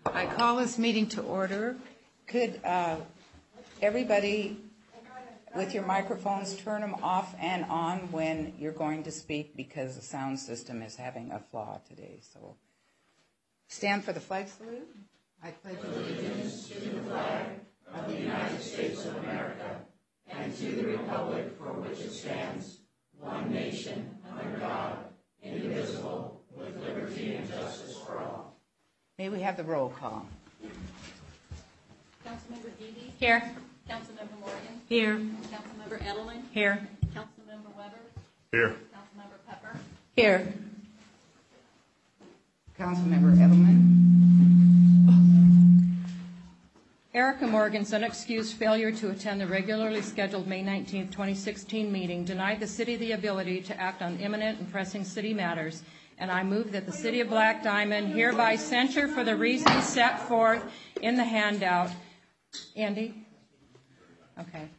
I call this meeting to order. Could everybody with your microphones turn them off and on when you're going to speak, because the sound system is having a flaw today. So stand for the flag salute. I pledge allegiance to the flag of the United States of America and to the republic for which it stands, one nation, under God, indivisible, with liberty and justice for all. May we have the roll call? Councilmember Deedy? Here. Councilmember Morgan? Here. Councilmember Edelman? Here. Councilmember Weber? Here. Councilmember Pepper? Here. Councilmember Edelman. Erica Morgan's unexcused failure to attend the regularly scheduled May 19, 2016 meeting denied the city the ability to act on imminent and pressing city matters, and I move that the City of Black Diamond hereby censure for the reasons set forth in the handout. Andy? Okay.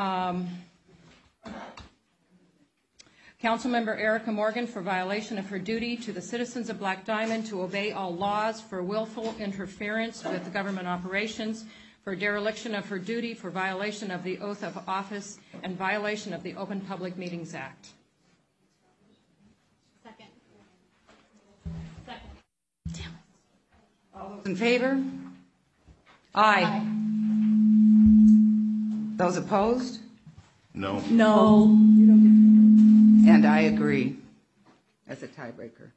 Councilmember Erica Morgan for violation of her duty to the citizens of Black Diamond to obey all laws, for willful interference with government operations, for dereliction of her duty, for violation of the oath of office, and violation of the Open Public Meetings Act. Second. All those in favor? Aye. Those opposed? No. No. And I agree. As a tiebreaker.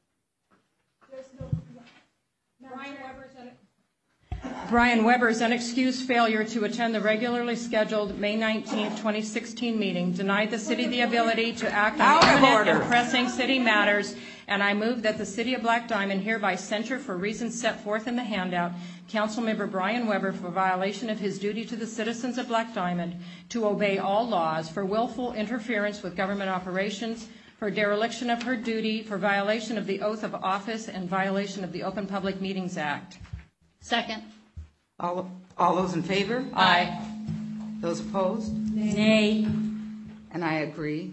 Brian Weber's unexcused failure to attend the regularly scheduled May 19, 2016 meeting denied the city the ability to act on imminent and pressing city matters, and I move that the City of Black Diamond hereby censure for reasons set forth in the handout Councilmember Brian Weber for violation of his duty to the citizens of Black Diamond to obey all laws, for willful interference with government operations, for dereliction of her duty, for violation of the oath of office, and violation of the Open Public Meetings Act. Second. All those in favor? Aye. Those opposed? Nay. And I agree.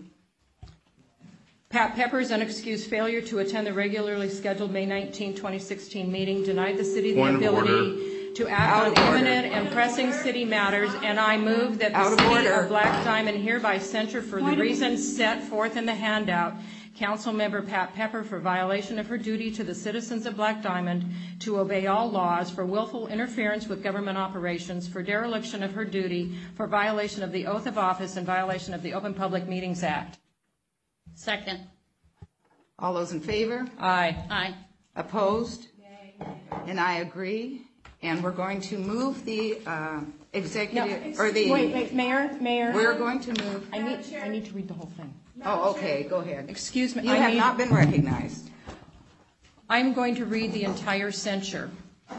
Pat Pepper's unexcused failure to attend the regularly scheduled May 19, 2016 meeting denied the city the ability to act on imminent and pressing city matters, and I move that the City of Black Diamond hereby censure for the reasons set forth in the handout Councilmember Pat Pepper for violation of her duty to the citizens of Black Diamond to obey all laws, for willful interference with government operations, for dereliction of her duty, for violation of the oath of office, and violation of the Open Public Meetings Act. Second. All those in favor? Aye. Aye. Opposed? And I agree. And we're going to move the executive, or the... Wait, Mayor. We're going to move... I need to read the whole thing. Oh, okay, go ahead. Excuse me. You have not been recognized. I'm going to read the entire censure.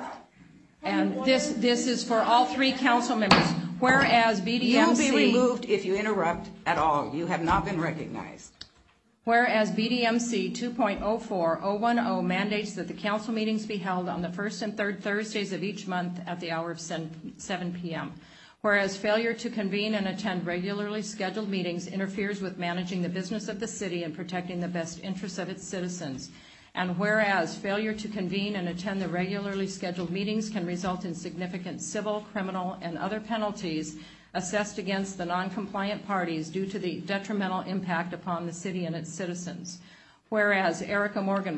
And this is for all three council members. Whereas BDMC... You will be removed if you interrupt at all. You have not been recognized. Whereas BDMC 2.04010 mandates that the council meetings be held on the first and third Thursdays of each month at the hour of 7 p.m. Whereas failure to convene and attend regularly scheduled meetings interferes with managing the business of the city and protecting the best interests of its citizens. And whereas failure to convene and attend the regularly scheduled meetings can result in significant civil, criminal, and other penalties assessed against the non-compliant parties due to the detrimental impact upon the city and its citizens. Whereas Erica Morgan,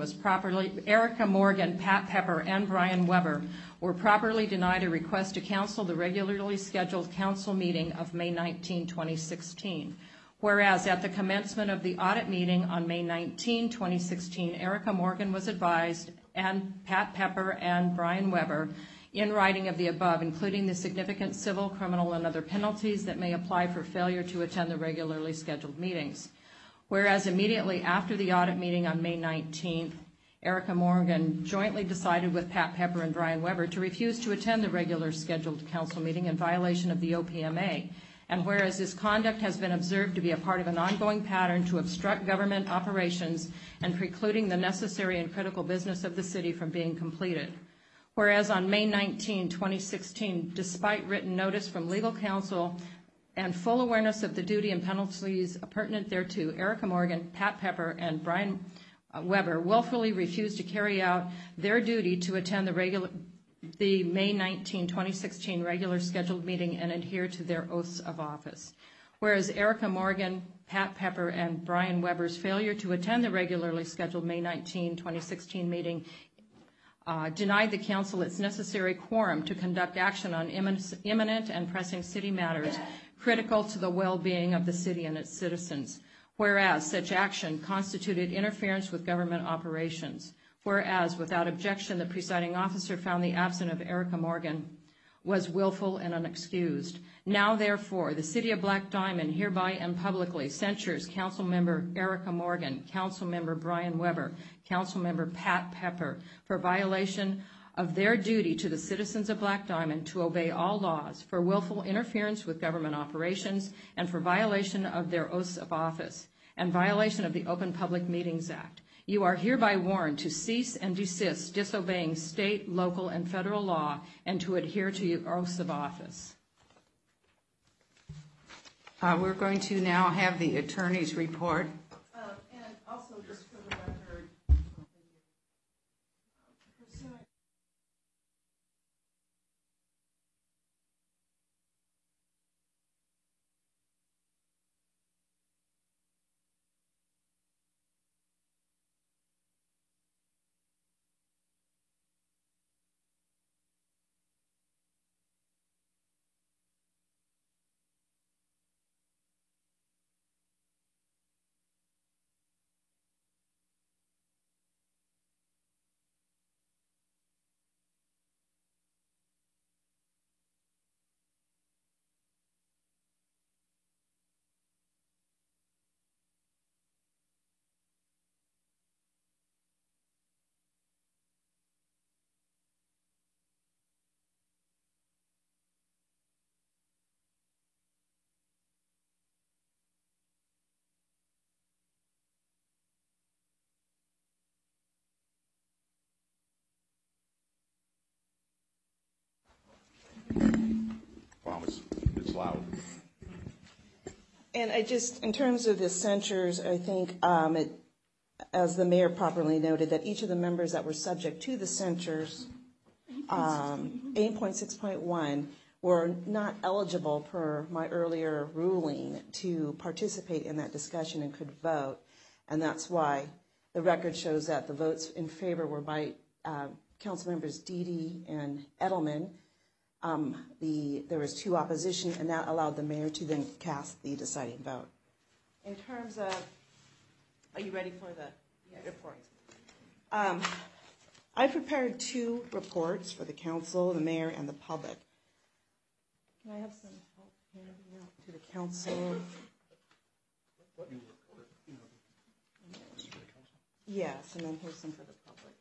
Pat Pepper, and Brian Weber were properly denied a request to cancel the regularly scheduled council meeting of May 19, 2016. Whereas at the commencement of the audit meeting on May 19, 2016, Erica Morgan was advised, and Pat Pepper and Brian Weber, in writing of the above, including the significant civil, criminal, and other penalties that may apply for failure to attend the regularly scheduled meetings. Whereas immediately after the audit meeting on May 19th, Erica Morgan jointly decided with Pat Pepper and Brian Weber to refuse to attend the regular scheduled council meeting in violation of the OPMA. And whereas this conduct has been observed to be a part of an ongoing pattern to obstruct government operations and precluding the necessary and critical business of the city from being completed. Whereas on May 19, 2016, despite written notice from legal counsel and full awareness of the duty and penalties pertinent thereto, Erica Morgan, Pat Pepper, and Brian Weber willfully refused to carry out their duty to attend the the May 19, 2016 regular scheduled meeting and adhere to their oaths of office. Whereas Erica Morgan, Pat Pepper, and Brian Weber's failure to attend the regularly scheduled May 19, 2016 meeting denied the council its necessary quorum to conduct action on imminent and pressing city matters critical to the well-being of the city and its citizens. Whereas such action constituted interference with government operations. Whereas, without objection, the presiding officer found the absence of Erica Morgan was willful and unexcused. Now, therefore, the City of Black Diamond hereby and publicly censures Councilmember Erica Morgan, Councilmember Brian Weber, Councilmember Pat Pepper for violation of their duty to the citizens of Black Diamond to obey all laws, for willful interference with government operations, and for violation of their oaths of office, and violation of the Open Public Meetings Act. You are hereby warned to cease and desist disobeying state, local, and federal law and to adhere to your oaths of office. We're going to now have the attorney's report. And also, just for the record, pursuant Wow, it's loud. And I just, in terms of the censures, I think, as the mayor properly noted, that each of the members that were subject to the censures, 8.6.1, were not eligible per my earlier ruling to participate in that discussion and could vote. And that's why the record shows that the votes in favor were by council members Dede and Edelman. There was 2 opposition, and that allowed the mayor to then cast the deciding vote. In terms of, are you ready for the reports? I prepared 2 reports for the council, the mayor, and the public. Can I have some help handing out to the council? Yes, and then here's some for the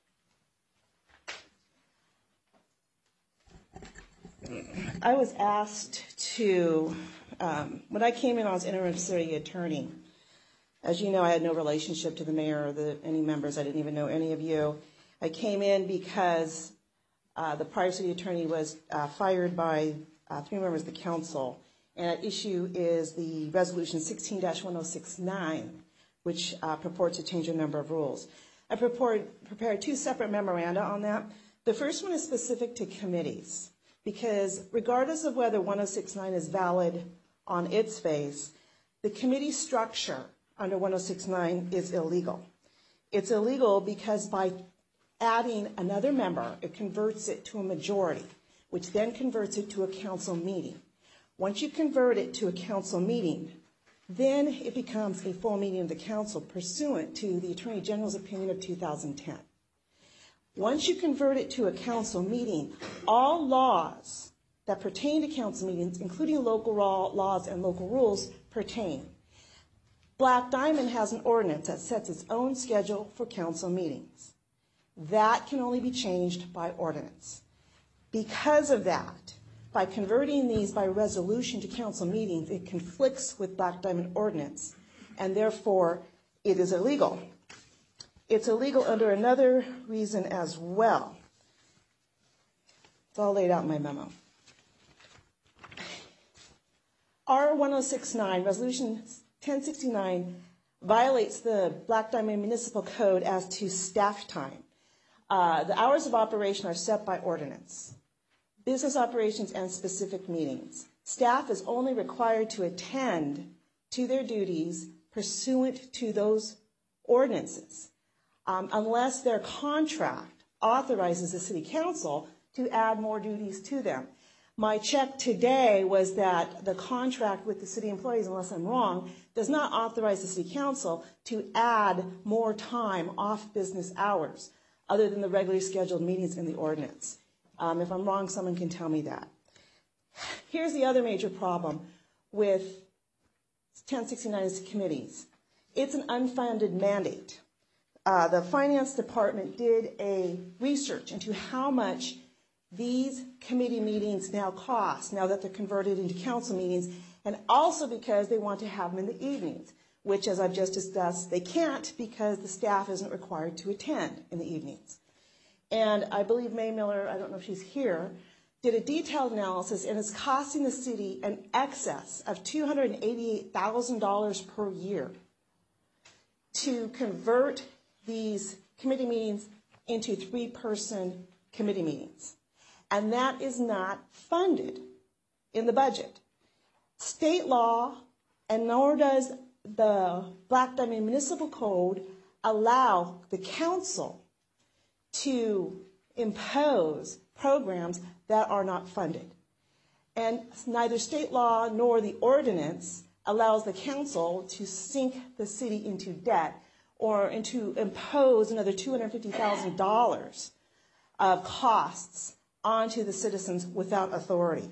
public. I was asked to, when I came in, I was interim city attorney. As you know, I had no relationship to the mayor or any members. I didn't even know any of you. I came in because the prior city attorney was fired by 3 members of the council. And at issue is the resolution 16-1069, which purports to change a number of rules. I prepared 2 separate memoranda on that. The first one is specific to committees, because regardless of whether 1069 is valid on its face, the committee structure under 1069 is illegal. It's illegal because by adding another member, it converts it to a majority, which then converts it to a council meeting. Once you convert it to a council meeting, then it becomes a full meeting of the council pursuant to the Attorney General's opinion of 2010. Once you convert it to a council meeting, all laws that pertain to council meetings, including local laws and local rules, pertain. Black Diamond has an ordinance that sets its own schedule for council meetings. That can only be changed by ordinance. Because of that, by converting these by resolution to council meetings, it conflicts with Black Diamond ordinance, and therefore it is illegal. It's illegal under another reason as well. It's all laid out in my memo. R1069, Resolution 1069, violates the Black Diamond Municipal Code as to staff time. The hours of operation are set by ordinance. Business operations and specific meetings. Staff is only required to attend to their duties pursuant to those ordinances, unless their contract authorizes the city council to add more duties to them. My check today was that the contract with the city employees, unless I'm wrong, does not authorize the city council to add more time off business hours other than the regularly scheduled meetings in the ordinance. If I'm wrong, someone can tell me that. Here's the other major problem with 1069's committees. It's an unfunded mandate. The finance department did a research into how much these committee meetings now cost, now that they're converted into council meetings, and also because they want to have them in the evenings, which, as I've just discussed, they can't because the staff isn't required to attend in the evenings. And I believe May Miller, I don't know if she's here, did a detailed analysis, and it's costing the city an excess of $288,000 per year to convert these committee meetings into three-person committee meetings. And that is not funded in the budget. State law, and nor does the Black Diamond Municipal Code, allow the council to impose programs that are not funded. And neither state law nor the ordinance allows the council to sink the city into debt or to impose another $250,000 of costs onto the citizens without authority.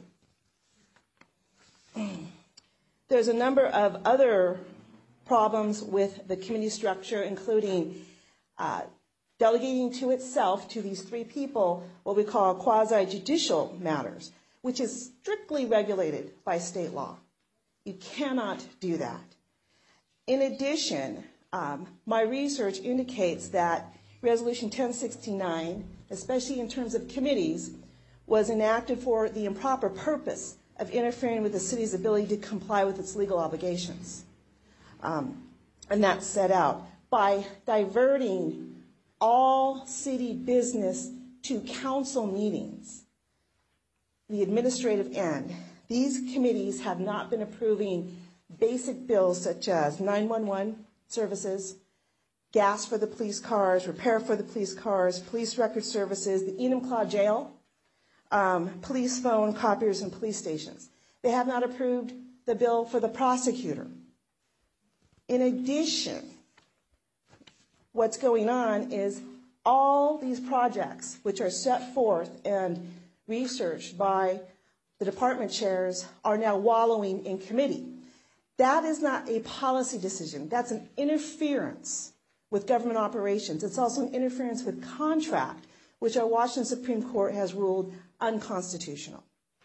There's a number of other problems with the committee structure, including delegating to itself, to these three people, what we call quasi-judicial matters, which is strictly regulated by state law. You cannot do that. In addition, my research indicates that Resolution 1069, especially in terms of committees, was enacted for the improper purpose of interfering with the city's ability to comply with its legal obligations. And that's set out by diverting all city business to council meetings, the administrative end. These committees have not been approving basic bills such as 911 services, gas for the police cars, repair for the police cars, police record services, the Enumclaw Jail, police phone, copiers, and police stations. They have not approved the bill for the prosecutor. In addition, what's going on is all these projects, which are set forth and researched by the department chairs, are now wallowing in committee. That is not a policy decision. That's an interference with government operations. It's also an interference with contract, which our Washington Supreme Court has ruled unconstitutional.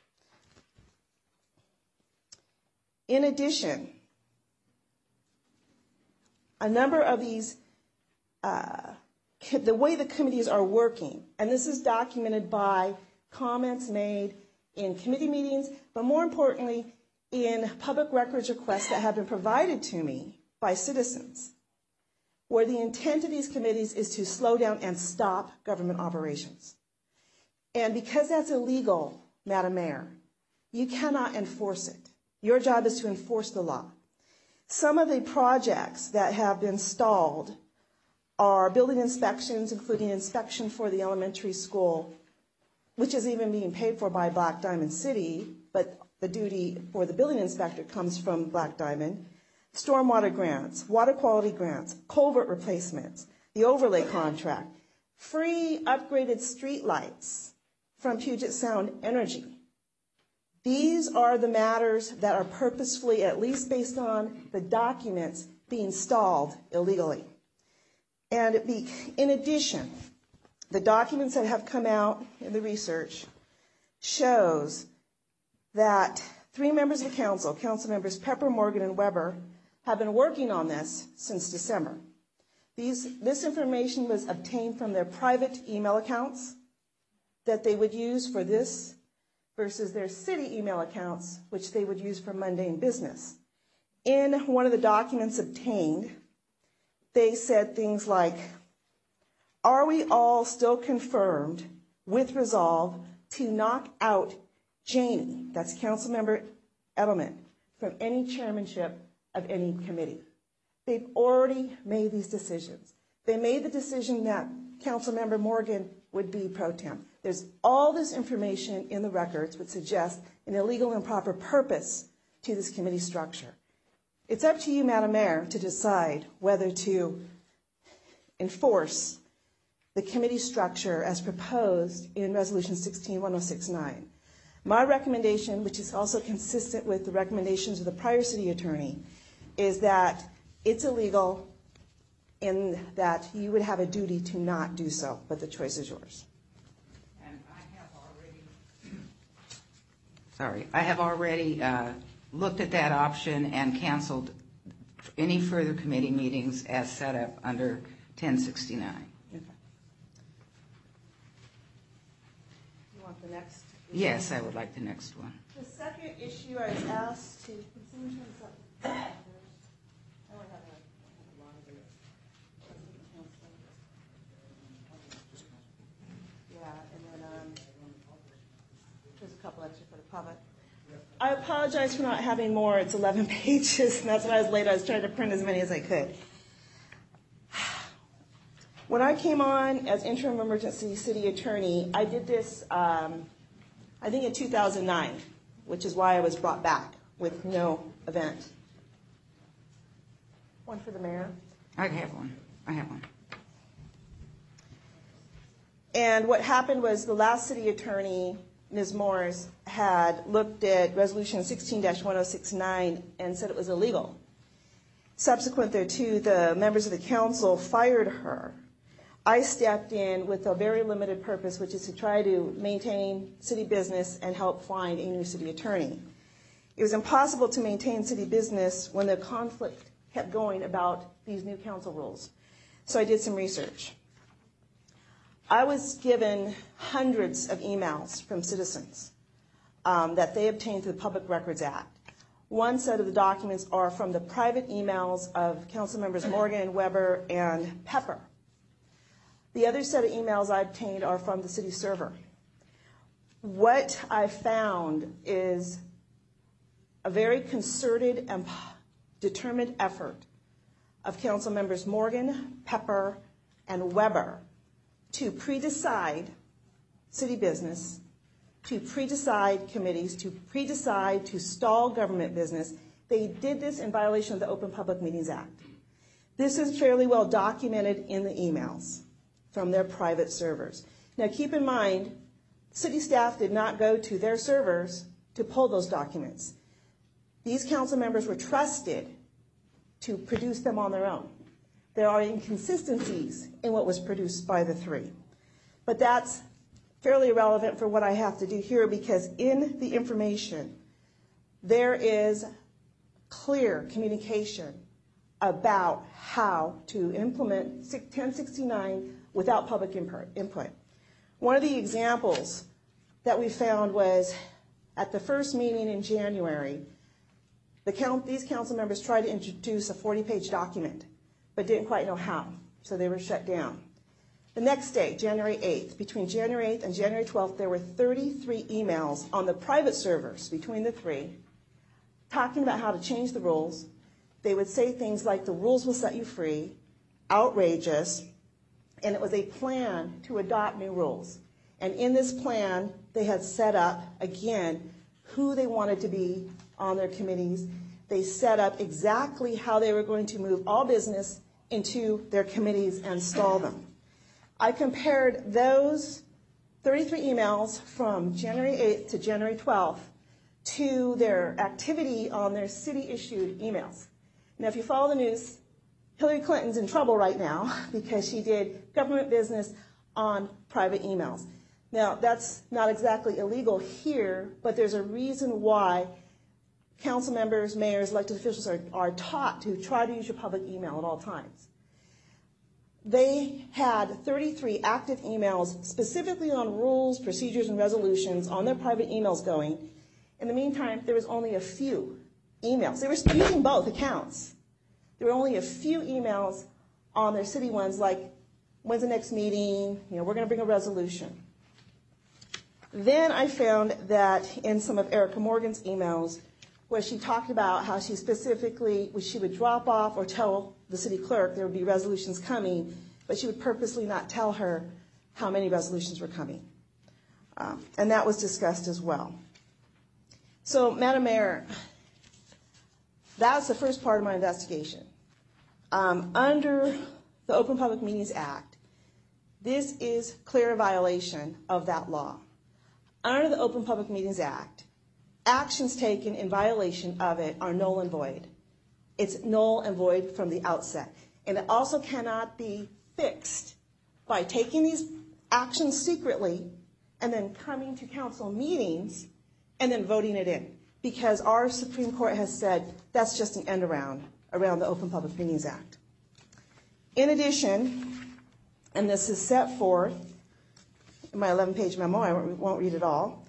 In addition, a number of these, the way the committees are working, and this is documented by comments made in committee meetings, but more importantly, in public records requests that have been provided to me by citizens, where the intent of these committees is to slow down and stop government operations. And because that's illegal, Madam Mayor, you cannot enforce it. Your job is to enforce the law. Some of the projects that have been stalled are building inspections, including inspection for the elementary school, which is even being paid for by Black Diamond City, but the duty for the building inspector comes from Black Diamond. Stormwater grants, water quality grants, culvert replacements, the overlay contract, free upgraded street lights from Puget Sound Energy. These are the matters that are purposefully, at least based on the documents, being stalled illegally. And in addition, the documents that have come out in the research shows that 3 members of the council, council members Pepper, Morgan, and Weber, have been working on this since December. This information was obtained from their private email accounts that they would use for this versus their city email accounts, which they would use for mundane business. In one of the documents obtained, they said things like, Are we all still confirmed with resolve to knock out Janie, that's Councilmember Edelman, from any chairmanship of any committee? They've already made these decisions. They made the decision that Councilmember Morgan would be pro tem. There's all this information in the records which suggests an illegal and improper purpose to this committee structure. It's up to you, Madam Mayor, to decide whether to enforce the committee structure as proposed in Resolution 16-1069. My recommendation, which is also consistent with the recommendations of the prior city attorney, is that it's illegal and that you would have a duty to not do so, but the choice is yours. And I have already looked at that option and canceled any further committee meetings as set up under 1069. Okay. You want the next? Yes, I would like the next one. The second issue I was asked to. There's a couple extra for the public. I apologize for not having more. It's 11 pages, and that's why I was late. I was trying to print as many as I could. When I came on as interim emergency city attorney, I did this, I think in 2009, which is why I was brought back with no event. One for the mayor. I have one. And what happened was the last city attorney, Ms. Morris, had looked at Resolution 16-1069 and said it was illegal. Subsequent thereto, the members of the council fired her. I stepped in with a very limited purpose, which is to try to maintain city business and help find a new city attorney. It was impossible to maintain city business when the conflict kept going about these new council rules. So I did some research. I was given hundreds of emails from citizens that they obtained through the Public Records Act. One set of the documents are from the private emails of council members Morgan, Weber, and Pepper. The other set of emails I obtained are from the city server. What I found is a very concerted and determined effort of council members Morgan, Pepper, and Weber to pre-decide city business, to pre-decide committees, to pre-decide to stall government business. They did this in violation of the Open Public Meetings Act. This is fairly well documented in the emails from their private servers. Now keep in mind, city staff did not go to their servers to pull those documents. These council members were trusted to produce them on their own. There are inconsistencies in what was produced by the three. But that's fairly irrelevant for what I have to do here, because in the information, there is clear communication about how to implement 1069 without public input. One of the examples that we found was at the first meeting in January, these council members tried to introduce a 40-page document, but didn't quite know how, so they were shut down. The next day, January 8th, between January 8th and January 12th, there were 33 emails on the private servers between the three talking about how to change the rules. They would say things like, the rules will set you free, outrageous, and it was a plan to adopt new rules. And in this plan, they had set up, again, who they wanted to be on their committees. They set up exactly how they were going to move all business into their committees and stall them. I compared those 33 emails from January 8th to January 12th to their activity on their city-issued emails. Now, if you follow the news, Hillary Clinton's in trouble right now because she did government business on private emails. Now, that's not exactly illegal here, but there's a reason why council members, mayors, elected officials are taught to try to use your public email at all times. They had 33 active emails specifically on rules, procedures, and resolutions on their private emails going. In the meantime, there was only a few emails. They were using both accounts. There were only a few emails on their city ones, like When's the next meeting? We're going to bring a resolution. Then I found that in some of Erica Morgan's emails, where she talked about how she would drop off or tell the city clerk there would be resolutions coming, but she would purposely not tell her how many resolutions were coming. And that was discussed as well. So, Madam Mayor, that's the first part of my investigation. Under the Open Public Meetings Act, this is clear violation of that law. Under the Open Public Meetings Act, actions taken in violation of it are null and void. It's null and void from the outset. And it also cannot be fixed by taking these actions secretly and then coming to council meetings and then voting it in. Because our Supreme Court has said that's just an end around the Open Public Meetings Act. In addition, and this is set forth in my 11-page memo, I won't read it all.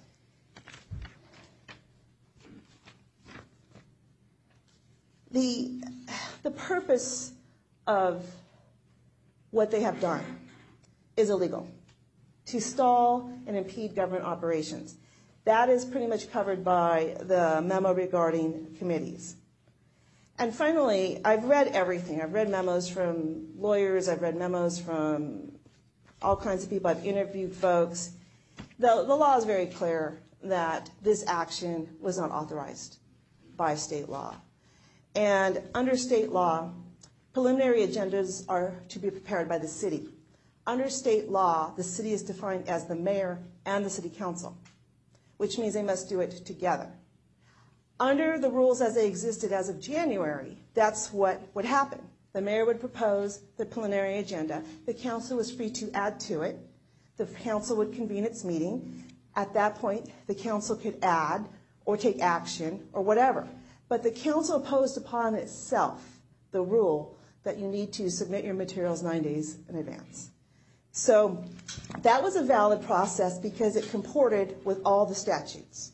The purpose of what they have done is illegal, to stall and impede government operations. That is pretty much covered by the memo regarding committees. And finally, I've read everything. I've read memos from lawyers. I've read memos from all kinds of people. I've interviewed folks. The law is very clear that this action was not authorized by state law. And under state law, preliminary agendas are to be prepared by the city. Under state law, the city is defined as the mayor and the city council, which means they must do it together. Under the rules as they existed as of January, that's what would happen. The mayor would propose the preliminary agenda. The council was free to add to it. The council would convene its meeting. At that point, the council could add or take action or whatever. But the council imposed upon itself the rule that you need to submit your materials 9 days in advance. So that was a valid process because it comported with all the statutes.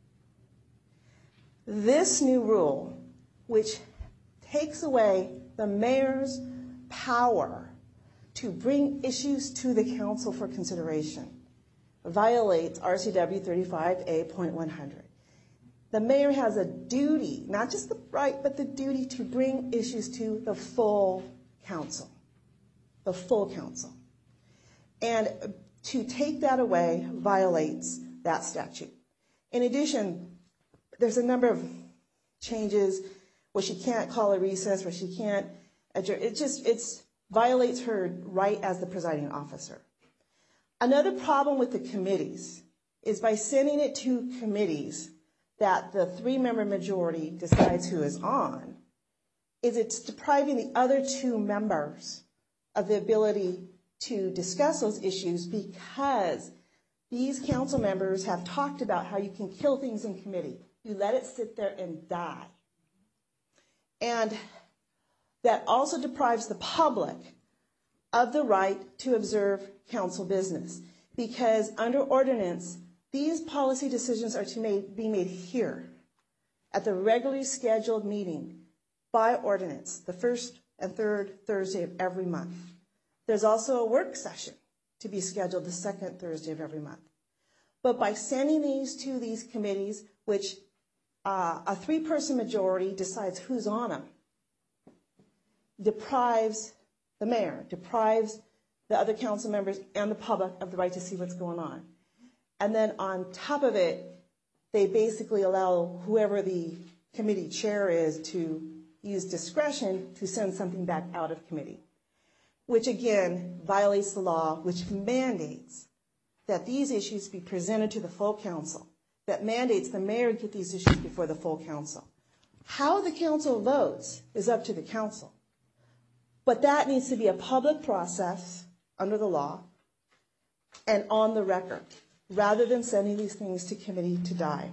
This new rule, which takes away the mayor's power to bring issues to the council for consideration, violates RCW 35A.100. The mayor has a duty, not just the right, but the duty to bring issues to the full council. The full council. And to take that away violates that statute. In addition, there's a number of changes where she can't call a recess, where she can't adjourn. It violates her right as the presiding officer. Another problem with the committees is by sending it to committees that the 3-member majority decides who is on, is it's depriving the other 2 members of the ability to discuss those issues because these council members have talked about how you can kill things in committee. You let it sit there and die. And that also deprives the public of the right to observe council business because under ordinance, these policy decisions are to be made here at the regularly scheduled meeting by ordinance, the first and third Thursday of every month. There's also a work session to be scheduled the second Thursday of every month. But by sending these to these committees, which a 3-person majority decides who's on them, deprives the mayor, deprives the other council members and the public of the right to see what's going on. And then on top of it, they basically allow whoever the committee chair is to use discretion to send something back out of committee, which again violates the law, which mandates that these issues be presented to the full council, that mandates the mayor get these issues before the full council. How the council votes is up to the council. But that needs to be a public process under the law and on the record, rather than sending these things to committee to die.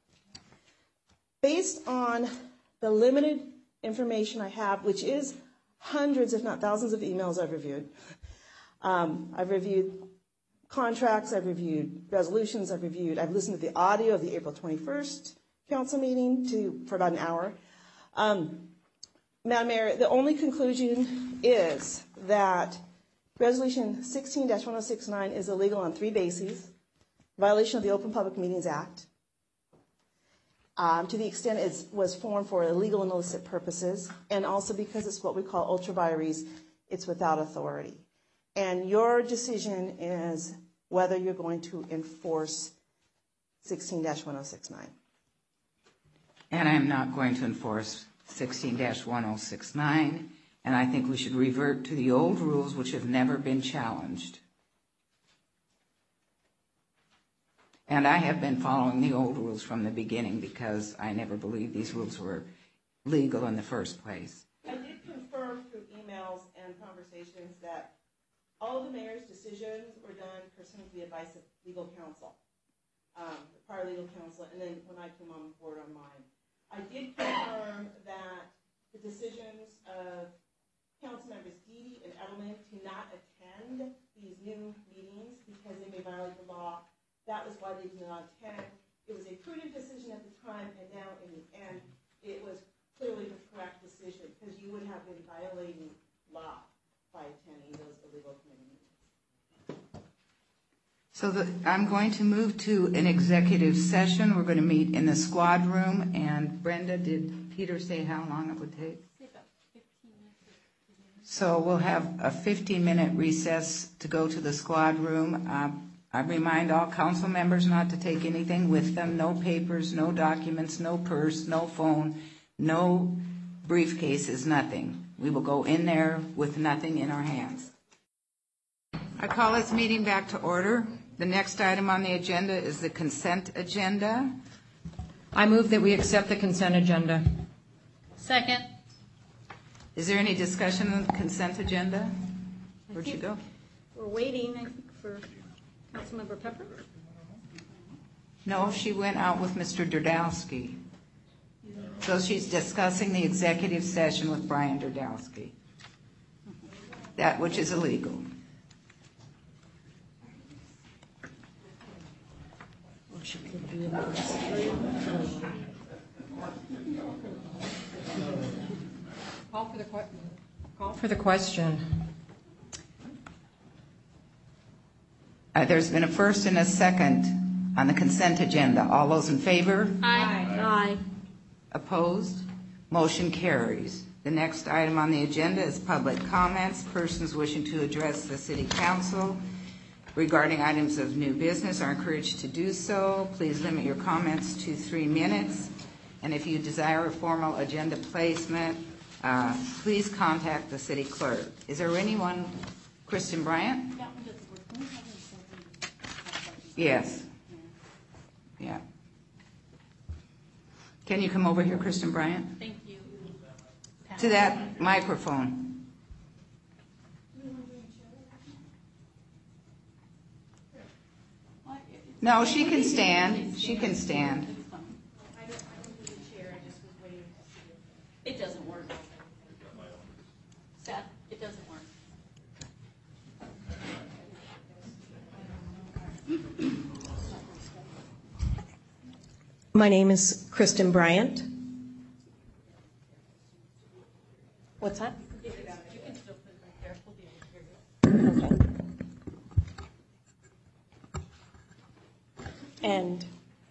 Based on the limited information I have, which is hundreds, if not thousands of emails I've reviewed. I've reviewed contracts, I've reviewed resolutions, I've listened to the audio of the April 21st council meeting for about an hour. Madam Mayor, the only conclusion is that Resolution 16-1069 is illegal on 3 bases: violation of the Open Public Meetings Act, to the extent it was formed for illegal and illicit purposes, and also because it's what we call ultra vires, it's without authority. And your decision is whether you're going to enforce 16-1069. And I'm not going to enforce 16-1069, and I think we should revert to the old rules which have never been challenged. And I have been following the old rules from the beginning because I never believed these rules were legal in the first place. I did confirm through emails and conversations that all of the mayor's decisions were done pursuant to the advice of legal counsel, the prior legal counsel, and then when I came on board on mine. I did confirm that the decisions of council members Deedy and Edelman to not attend these new meetings because they may violate the law, that was why they did not attend. It was a prudent decision at the time, and now in the end, it was clearly the correct decision because you would have been violating law by attending those illegal committee meetings. So I'm going to move to an executive session. We're going to meet in the squad room. And Brenda, did Peter say how long it would take? About 15 minutes. So we'll have a 15-minute recess to go to the squad room. I remind all council members not to take anything with them: no papers, no documents, no purse, no phone, no briefcases, nothing. We will go in there with nothing in our hands. I call this meeting back to order. The next item on the agenda is the consent agenda. I move that we accept the consent agenda. Second. Is there any discussion on the consent agenda? Where'd you go? We're waiting, I think, for Councilmember Pepper. No, she went out with Mr. Derdowski. So she's discussing the executive session with Brian Derdowski, that which is illegal. Call for the question. There's been a first and a second on the consent agenda. All those in favor? Aye. Opposed? Motion carries. The next item on the agenda is public comments. Persons wishing to address the City Council regarding items of new business are encouraged to do so. Please limit your comments to 3 minutes. And if you desire a formal agenda placement, please contact the City Clerk. Is there anyone? Kristen Bryant? That one doesn't work. Can we have them separate? Yes. Yeah. Can you come over here, Kristen Bryant? Thank you. To that microphone. No, she can stand. She can stand. I don't need a chair. I just was waiting to see it. It doesn't work. Seth, it doesn't work. My name is Kristen Bryant. What's that? You can still put it right there. We'll be able to hear you. Okay. And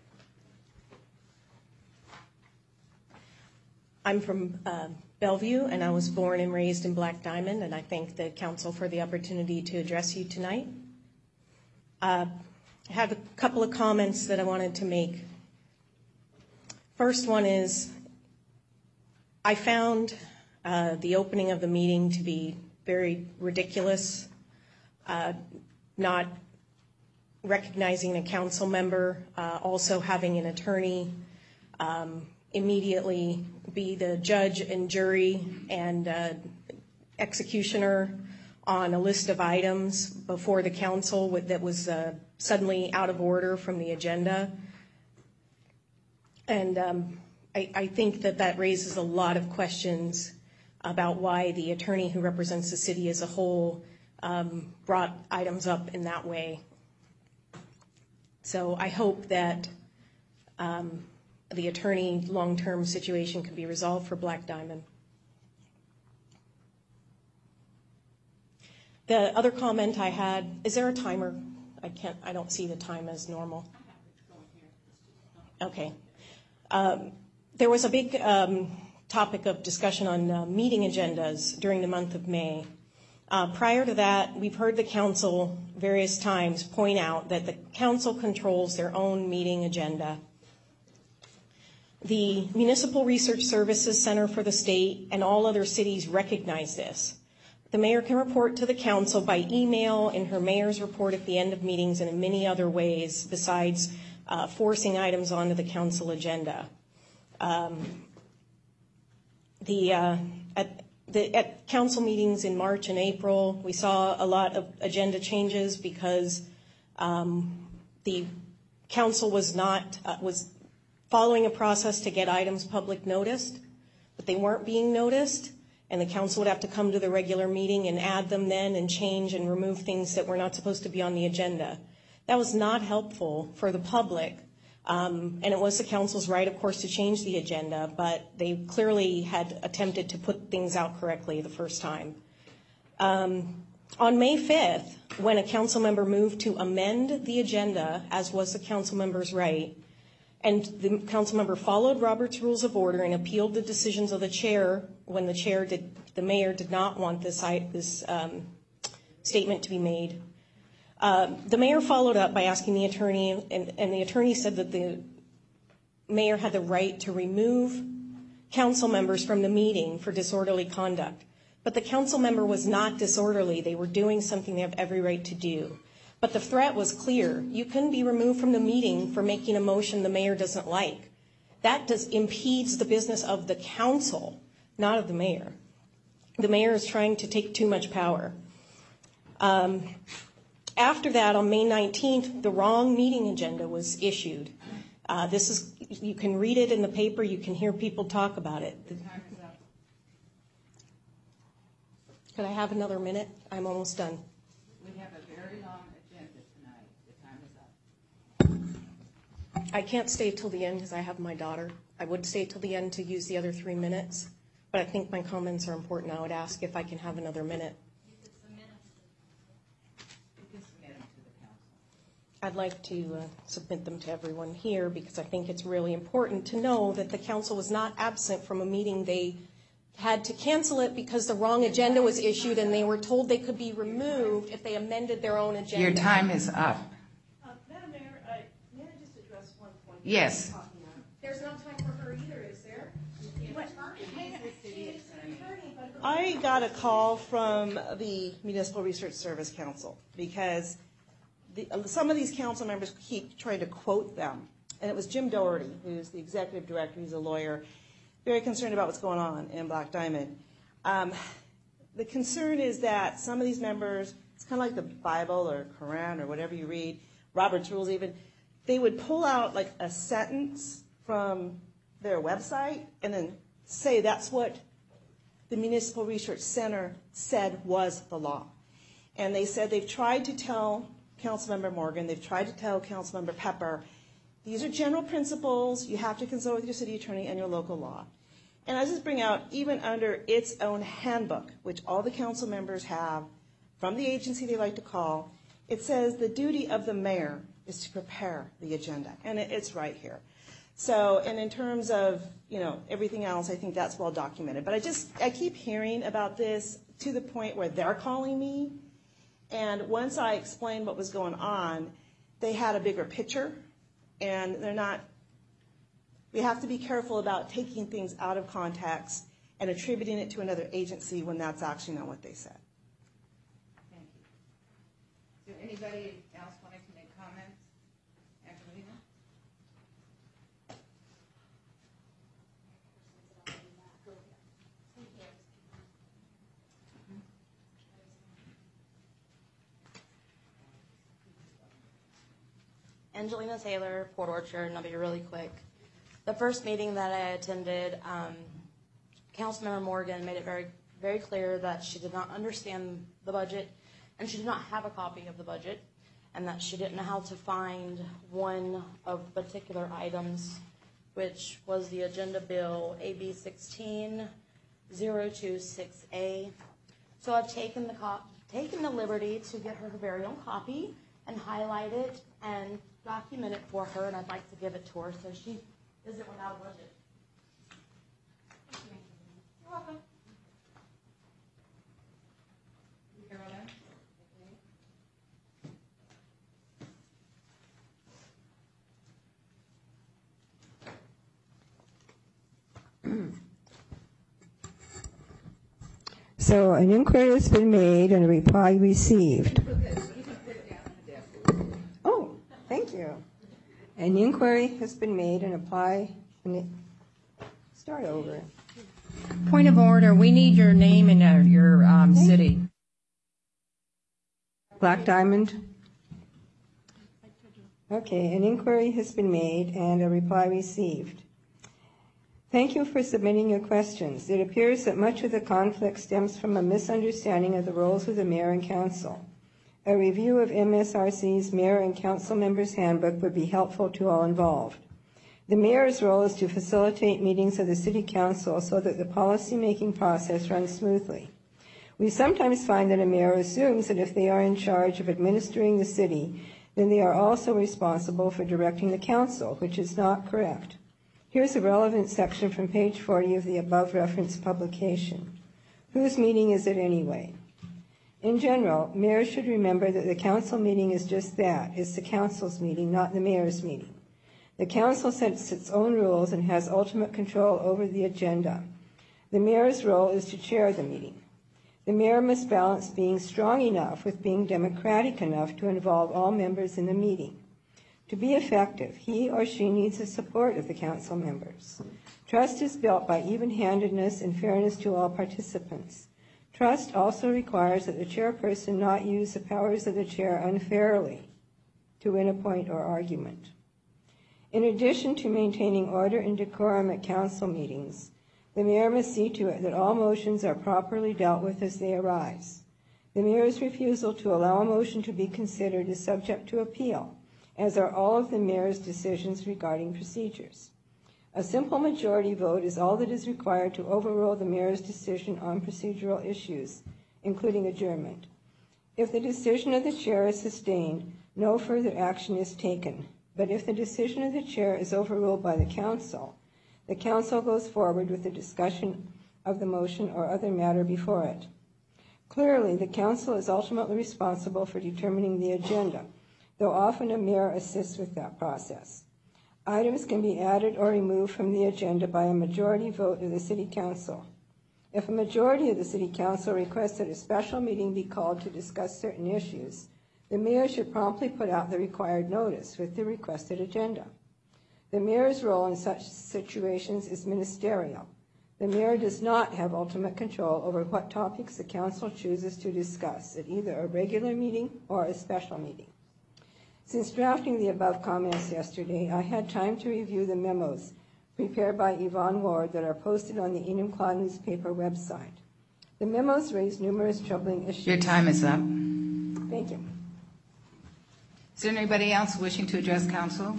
I'm from Bellevue, and I was born and raised in Black Diamond, and I thank the council for the opportunity to address you tonight. I have a couple of comments that I wanted to make. First one is, I found the opening of the meeting to be very ridiculous, not recognizing a council member, also having an attorney immediately be the judge and jury and executioner on a list of items before the council that was suddenly out of order from the agenda. And I think that raises a lot of questions about why the attorney who represents the city as a whole brought items up in that way. So I hope that the attorney long-term situation can be resolved for Black Diamond. The other comment I had, is there a timer? I don't see the time as normal. Okay. There was a big topic of discussion on meeting agendas during the month of May. Prior to that, we've heard the council various times point out that the council controls their own meeting agenda. The Municipal Research Services Center for the state and all other cities recognize this. The mayor can report to the council by email, in her mayor's report at the end of meetings, and in many other ways besides forcing items onto the council agenda. At council meetings in March and April, we saw a lot of agenda changes because the council was following a process to get items public noticed, but they weren't being noticed, and the council would have to come to the regular meeting and add them then and change and remove things that were not supposed to be on the agenda. That was not helpful for the public, and it was the council's right, of course, to change the agenda, but they clearly had attempted to put things out correctly the first time. On May 5th, when a council member moved to amend the agenda, as was the council member's right, and the council member followed Robert's Rules of Order and appealed the decisions of the chair when the mayor did not want this statement to be made. The mayor followed up by asking the attorney, and the attorney said that the mayor had the right to remove council members from the meeting for disorderly conduct. But the council member was not disorderly. They were doing something they have every right to do. But the threat was clear. You couldn't be removed from the meeting for making a motion the mayor doesn't like. That impedes the business of the council, not of the mayor. The mayor is trying to take too much power. After that, on May 19th, the wrong meeting agenda was issued. You can read it in the paper. You can hear people talk about it. The time is up. Could I have another minute? I'm almost done. We have a very long agenda tonight. The time is up. I can't stay till the end because I have my daughter. I would stay till the end to use the other 3 minutes, but I think my comments are important. I would ask if I can have another minute. I'd like to submit them to everyone here because I think it's really important to know that the council was not absent from a meeting. They had to cancel it because the wrong agenda was issued and they were told they could be removed if they amended their own agenda. Your time is up. Madam Mayor, may I just address one point? Yes. There's no time for her either, is there? I got a call from the Municipal Research Service Council because some of these council members keep trying to quote them. And it was Jim Doherty, who's the executive director. He's a lawyer, very concerned about what's going on in Black Diamond. The concern is that some of these members, it's kind of like the Bible or Quran or whatever you read, Robert's Rules even, they would pull out like a sentence from their website and then say that's what the Municipal Research Center said was the law. And they said they've tried to tell Councilmember Morgan, they've tried to tell Councilmember Pepper, these are general principles, you have to consult with your city attorney and your local law. And I just bring out, even under its own handbook, which all the council members have from the agency they like to call, it says the duty of the mayor is to prepare the agenda. And it's right here. So, and in terms of, everything else, I think that's well documented. But I keep hearing about this to the point where they're calling me. And once I explained what was going on, they had a bigger picture. And we have to be careful about taking things out of context and attributing it to another agency when that's actually not what they said. Thank you. Is there anybody else wanting to make comments? Angelina? Angelina Taylor, Port Orchard, and I'll be really quick. The first meeting that I attended, Councilmember Morgan made it very, very clear that she did not understand the budget and she did not have a copy of the budget and that she didn't know how to find one of the particular items, which was the agenda bill AB 16026A. So I've taken taken the liberty to get her very own copy and highlight it and document it for her, and I'd like to give it to her so she isn't without a budget. You're welcome. So an inquiry has been made and a reply received. Oh, thank you. An inquiry has been made and start over. Point of order, we need your name and your city. Black Diamond. Okay, an inquiry has been made and a reply received. Thank you for submitting your questions. It appears that much of the conflict stems from a misunderstanding of the roles of the mayor and council. A review of MSRC's Mayor and Council Members Handbook would be helpful to all involved. The mayor's role is to facilitate meetings of the city council so that the policy-making process runs smoothly. We sometimes find that a mayor assumes that if they are in charge of administering the city, then they are also responsible for directing the council, which is not correct. Here's a relevant section from page 40 of the above referenced publication. Whose meeting is it anyway? In general, mayors should remember that the council meeting is just that. It's the council's meeting, not the mayor's meeting. The council sets its own rules and has ultimate control over the agenda. The mayor's role is to chair the meeting. The mayor must balance being strong enough with being democratic enough to involve all members in the meeting. To be effective, he or she needs the support of the council members. Trust is built by even-handedness and fairness to all participants. Trust also requires that the chairperson not use the powers of the chair unfairly to win a point or argument. In addition to maintaining order and decorum at council meetings, the mayor must see to it that all motions are properly dealt with as they arise. The mayor's refusal to allow a motion to be considered is subject to appeal, as are all of the mayor's decisions regarding procedures. A simple majority vote is all that is required to overrule the mayor's decision on procedural issues, including adjournment. If the decision of the chair is sustained, no further action is taken. But if the decision of the chair is overruled by the council goes forward with the discussion of the motion or other matter before it. Clearly, the council is ultimately responsible for determining the agenda, though often a mayor assists with that process. Items can be added or removed from the agenda by a majority vote of the City Council. If a majority of the City Council requests that a special meeting be called to discuss certain issues, the mayor should promptly put out the required notice with the requested agenda. The mayor's role in such situations is ministerial. The mayor does not have ultimate control over what topics the council chooses to discuss at either a regular meeting or a special meeting. Since drafting the above comments yesterday, I had time to review the memos prepared by Yvonne Ward that are posted on the Enumclaw newspaper website. The memos raise numerous troubling issues. Your time is up. Thank you. Is there anybody else wishing to address council?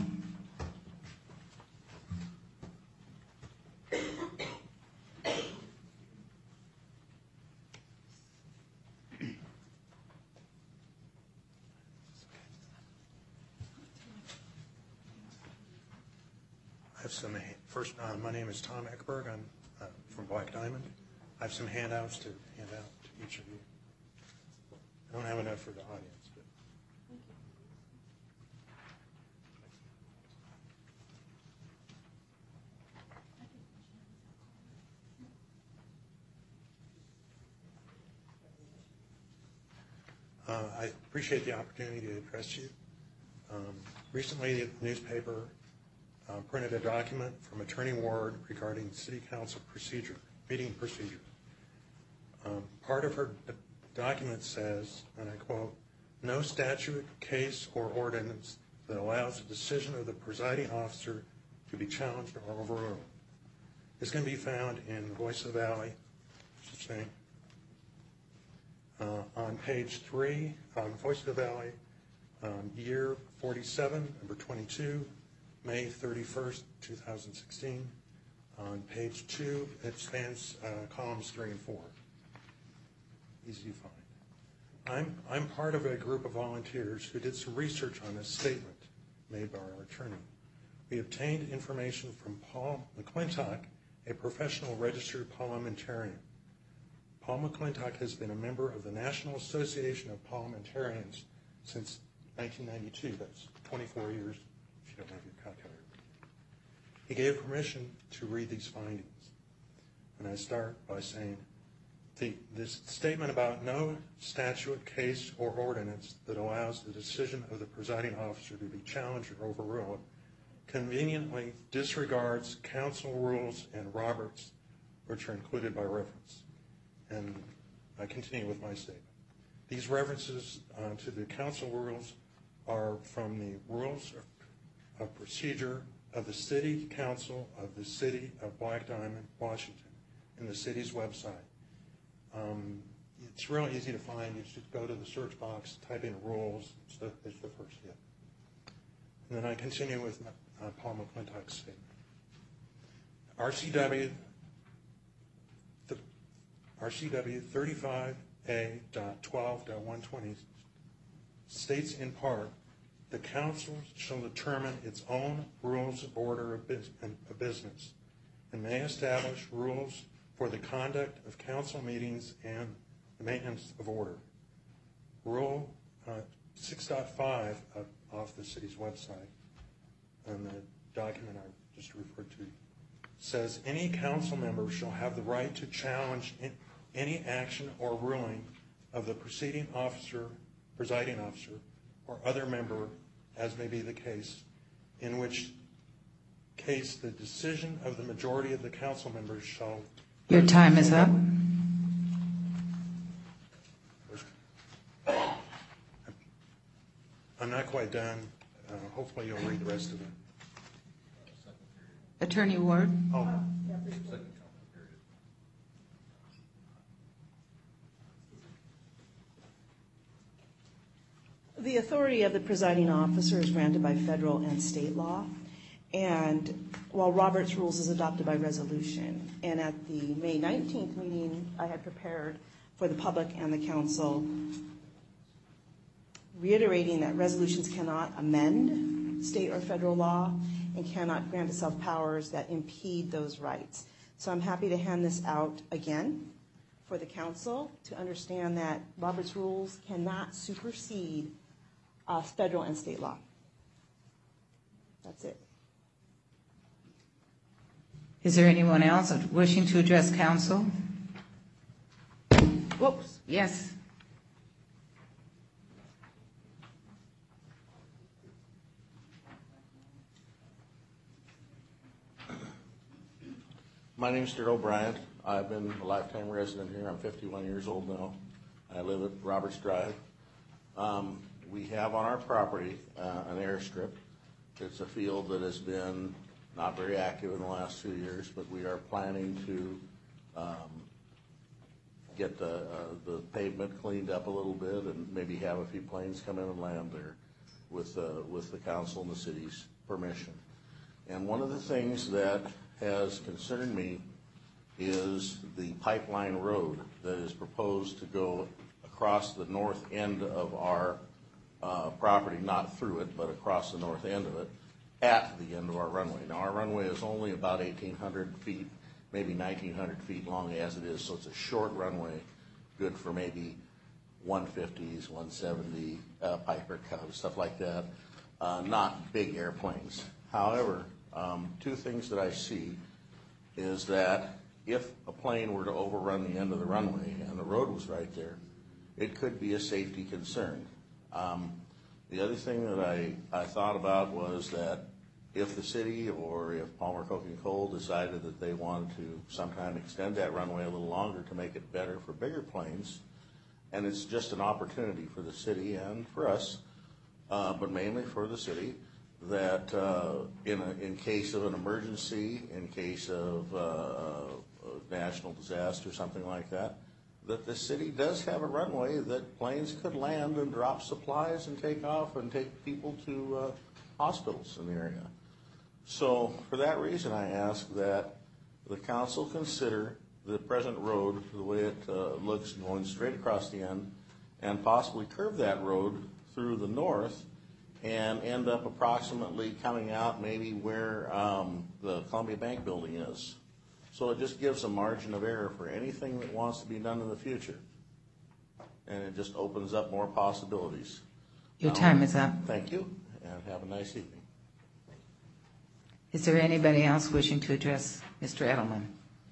I have some, first, my name is Tom Eckberg. I'm from Black Diamond. I have some handouts to hand out to each of you. I don't have enough for the audience, but. I appreciate the opportunity to address you. Recently, the newspaper printed a document from Attorney Ward regarding City Council procedure, meeting procedure. Part of her document says, and I quote, "No statute, case, or ordinance that allows the decision of the presiding officer to be challenged or overruled." It's going to be found in Voice of the Valley, such thing. On page 3, on Voice of the Valley, year 47, number 22, May 31st, 2016. On page 2, it spans columns 3 and 4. Easy to I'm part of a group of volunteers who did some research on this statement made by our attorney. We obtained information from Paul McClintock, a professional registered parliamentarian. Paul McClintock has been a member of the National Association of Parliamentarians since 1992. That's 24 years, if you don't have your calculator. He gave permission to read these findings. And I start by saying, this statement about no statute, case, or ordinance that allows the decision of the presiding officer to be challenged or overruled conveniently disregards council rules and Roberts, which are included by reference. And I continue with my statement. These references to the council rules are from the Rules of Procedure of the City Council of the City of Black Diamond, Washington, in the city's website. It's real easy to find. You just go to the search box, type in rules. It's the first hit. And then I continue with Paul McClintock's statement. RCW 35A.12.120 states in part, the council shall determine its own rules of order of business and may establish rules for the conduct of council meetings and the maintenance of order. Rule 6.5 off the city's website, and the document I just referred to, says any council member shall have the right to challenge any action or ruling of the presiding officer, or other member, as may be the case, in which case the decision of the majority of the council members shall... Your time is up. I'm not quite done. Hopefully you'll read the rest of it. Attorney Ward? Oh. The authority of the presiding officer is granted by federal and state law, and while Robert's Rules is adopted by resolution, and at the May 19th meeting I had prepared for the public and the council, reiterating that resolutions cannot amend state or federal law and cannot grant itself powers that impede those rights. So I'm happy to hand this out again for the council to understand that Robert's Rules cannot supersede federal and state law. That's it. Is there anyone else wishing to address council? Whoops, yes. My name is Stuart O'Brien. I've been a lifetime resident here. I'm 51 years old now. I live at Roberts Drive. We have on our property an airstrip. It's a field that has been not very active in the last 2 years, but we are planning to get the pavement cleaned up a little bit and maybe have a few planes come in and land there with the council and the city's permission. And one of the things that has concerned me is the pipeline road that is proposed to go across the north end of our property, not through it, but across the north end of it, at the end of our runway. Now, our runway is only about 1,800 feet, maybe 1,900 feet long as it is, so it's a short runway, good for maybe 150s, 170, Piper Cubs, stuff like that, not big airplanes. However, two things that I see is that if a plane were to overrun the end of the runway and the road was right there, it could be a safety concern. The other thing that I thought about was that if the city or if Palmer Coking Coal decided that they wanted to sometime extend that runway a little longer to make it better for bigger planes, and it's just an opportunity for the city and for us, but mainly for the city, that in case of an emergency, in case of national disaster, something like that, that the city does have a runway that planes could land and drop supplies and take off and take people to hospitals in the area. So for that reason, I ask that the council consider the present road, the way it looks going straight across the end, and possibly curve that road through the north and end up approximately coming out maybe where the Columbia Bank building is. So it just gives a margin of error for anything that wants to be done in the future. And it just opens up more possibilities. Your time is up. Thank you, and have a nice evening. Is there anybody else wishing to address Mr. Edelman?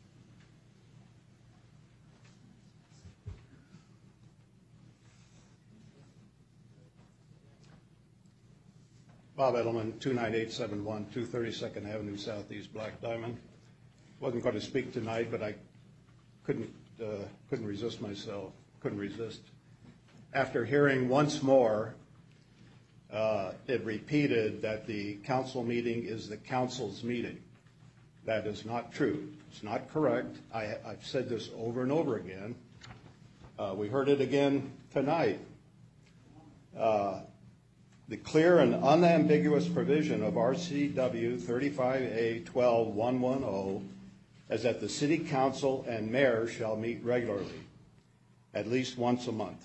Bob Edelman, 29871, 232nd Avenue Southeast, Black Diamond. Wasn't going to speak tonight, but I couldn't resist myself. Couldn't resist. After hearing once more it repeated that the council meeting is the council's meeting. That is not true. It's not correct. I've said this over and over again. We heard it again tonight. The clear and unambiguous provision of RCW 35A-12-110 is that the city council and mayor shall meet regularly, at least once a month.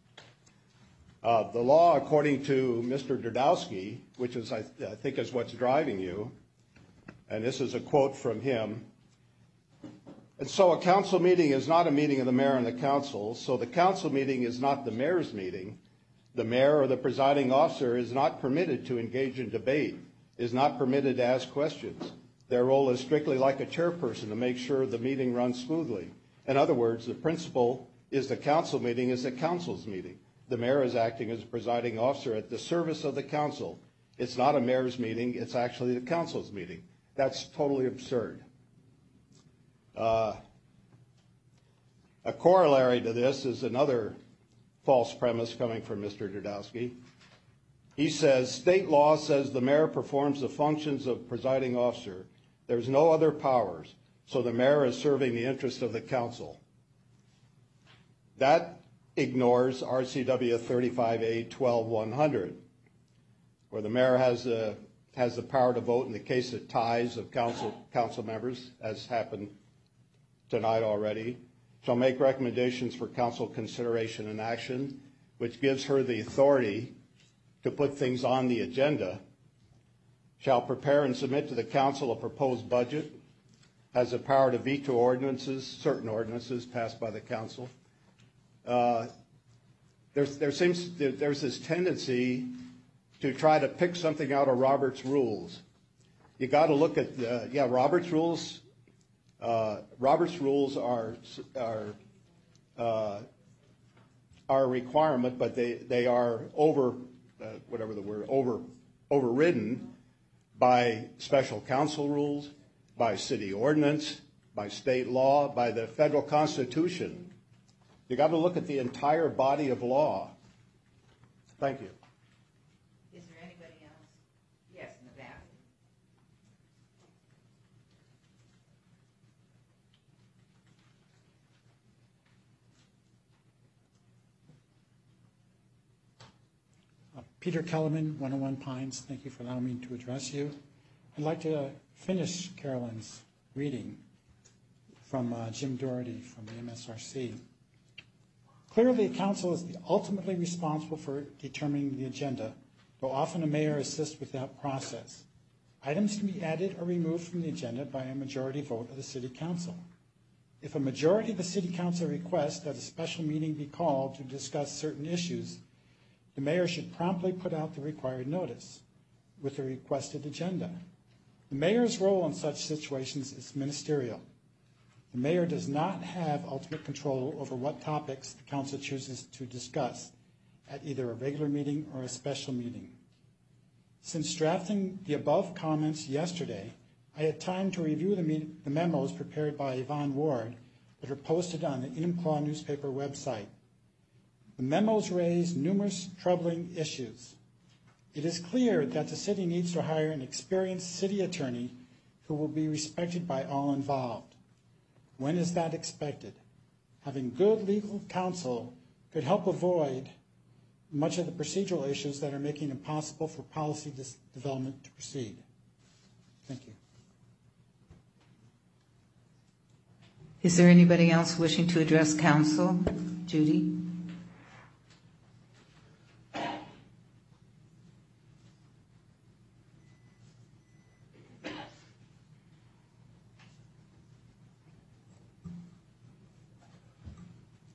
The law, according to Mr. Derdowski, which is I think is what's driving you, and this is a quote from him, and so a council meeting is not a meeting of the mayor and the council, so the council meeting is not the mayor's meeting. The mayor or the presiding officer is not permitted to engage in debate, is not permitted to ask questions. Their role is strictly like a chairperson to make sure the meeting runs smoothly. In other words, the principle is the council meeting is the council's meeting. The mayor is acting as a presiding officer at the service of the council. It's not a mayor's meeting, it's actually the council's meeting. That's totally absurd. A corollary to this is another false premise coming from Mr. Derdowski. He says, state law says the mayor performs the functions of presiding officer. There's no other powers, so the mayor is serving the interest of the council. That ignores RCW 35A-12-100, where the mayor has the power to vote in the case of ties of council members, as happened tonight already. Shall make recommendations for council consideration and action, which gives her the authority to put things on the agenda. Shall prepare and submit to the council a proposed budget. Has the power to veto ordinances, certain ordinances passed by the council. There's this tendency to try to pick something out of Robert's rules. You got to look at Robert's rules. Robert's rules are a requirement, but they are overridden by special council rules, by city ordinance, by state law, by the federal Constitution. You got to look at the entire body of law. Thank you. Is there anybody else? Yes, in the back. Peter Kellerman, 101 Pines. Thank you for allowing me to address you. I'd like to finish Carolyn's reading from Jim Doherty from the MSRC. Clearly, the council is ultimately responsible for determining the agenda, though often a mayor assists with that process. Items can be added or removed from the agenda by a majority vote of the city council. If a majority of the city council requests that a special meeting be called to discuss certain issues, the mayor should promptly put out the required notice with the requested agenda. The mayor's role in such situations is ministerial. The mayor does not have ultimate control over what topics the council chooses to discuss at either a regular meeting or a special meeting. Since drafting the above comments yesterday, I had time to review the memos prepared by Yvonne Ward that are posted on the Enumclaw newspaper website. The memos raise numerous troubling issues. It is clear that the city needs to hire an experienced city attorney who will be respected by all involved. When is that expected? Having good legal counsel could help avoid much of the procedural issues that are making it impossible for policy development to proceed. Thank you. Is there anybody else wishing to address council? Judy?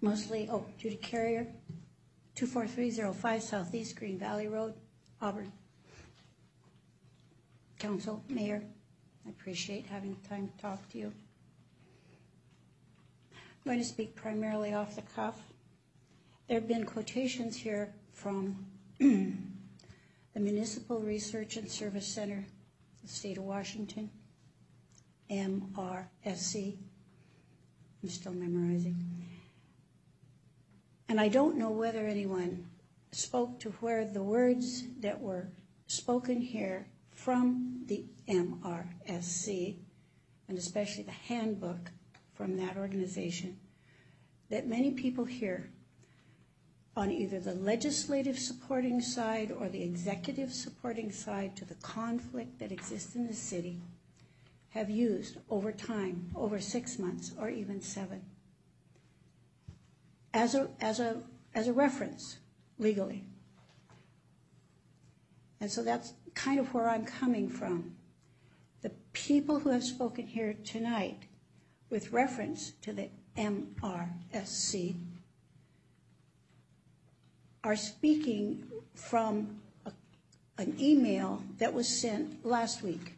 Judy Carrier, 24305 Southeast Green Valley Road, Auburn. Council, Mayor, I appreciate having time to talk to you. I'm going to speak primarily off the cuff. There have been quotations here from the Municipal Research and Service Center, the state of Washington, MRSC. I'm still memorizing. And I don't know whether anyone spoke to where the words that were spoken here from the MRSC, and especially the handbook from that organization, that many people here on either the legislative supporting side or the executive supporting side to the conflict that exists in the city have used over time, over 6 months or even 7, as a reference legally. And so that's kind of where I'm coming from. The people who have spoken here tonight with reference to the MRSC are speaking from an email that was sent last week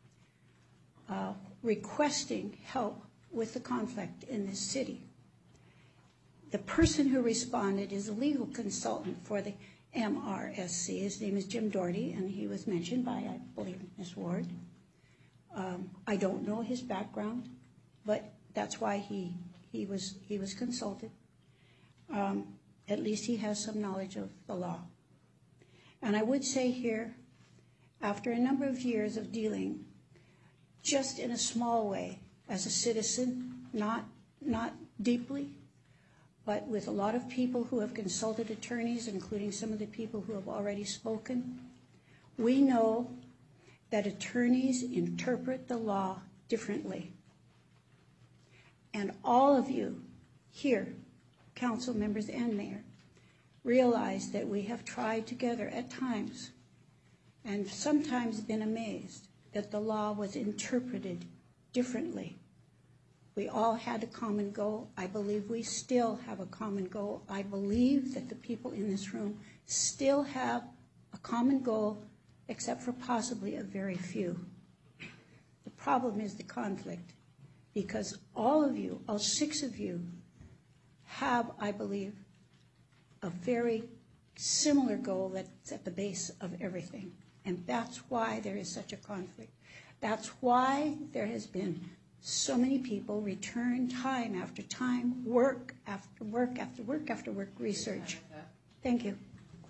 requesting help with the conflict in this city. The person who responded is a legal consultant for the MRSC. His name is Jim Doherty, and he was mentioned by, I believe, Ms. Ward. I don't know his background, but that's why he was consulted. At least he has some knowledge of the law. And I would say here, after a number of years of dealing just in a small way as a citizen, not deeply, but with a lot of people who have consulted attorneys, including some of the people who have already spoken, we know that attorneys interpret the law differently. And all of you here, council members and mayor, realize that we have tried together at times and sometimes been amazed that the law was interpreted differently. We all had a common goal. I believe we still have a common goal. I believe that the people in this room still have a common goal, except for possibly a very few. The problem is the conflict, because all of you, all 6 of you, have, I believe, a very similar goal that's at the base of everything. And that's why there is such a conflict. That's why there has been so many people return time after time, work after work after work after work, research. Thank you.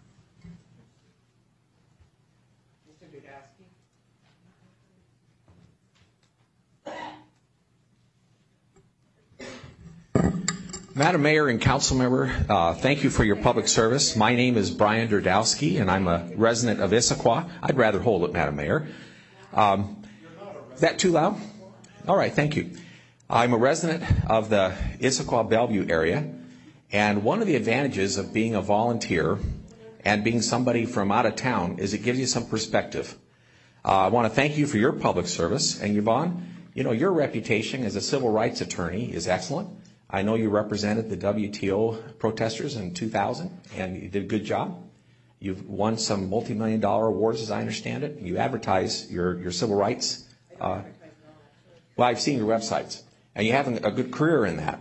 Mr. Dudowski. Madam Mayor and Council Member, thank you for your public service. My name is Brian Durdowski, and I'm a resident of Issaquah. I'd rather hold it, Madam Mayor. Is that too loud? All right, thank you. I'm a resident of the Issaquah-Bellevue area, and one of the advantages of being a volunteer and being somebody from out of town is it gives you some perspective. I want to thank you for your public service, and Yvonne, you know, your reputation as a civil rights attorney is excellent. I know you represented the WTO protesters in 2000, and you did a good job. You've won some multi-million-dollar awards, as I understand it. You advertise your civil rights. Well, I've seen your websites, and you have a good career in that.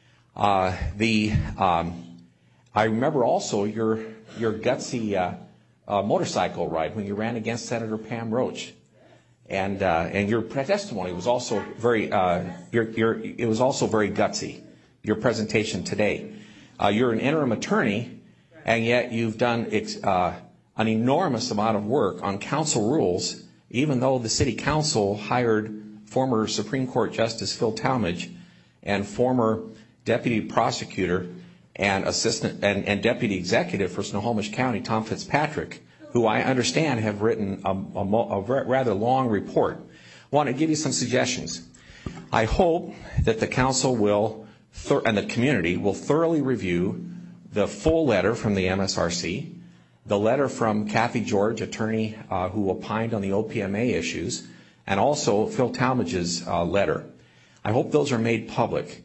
I remember also your gutsy motorcycle ride when you ran against Senator Pam Roach, and your testimony was also very it was also very gutsy. Your presentation today. You're an interim attorney, and yet you've done an enormous amount of work on council rules, even though the city council hired former Supreme Court Justice Phil Talmadge and former deputy prosecutor and assistant and deputy executive for Snohomish County, Tom Fitzpatrick, who I understand have written a rather long report. I want to give you some suggestions. I hope that the council will and the community will thoroughly review the full letter from the MSRC, the letter from Kathy George, attorney who opined on the OPMA issues, and also Phil Talmadge's letter. I hope those are made public.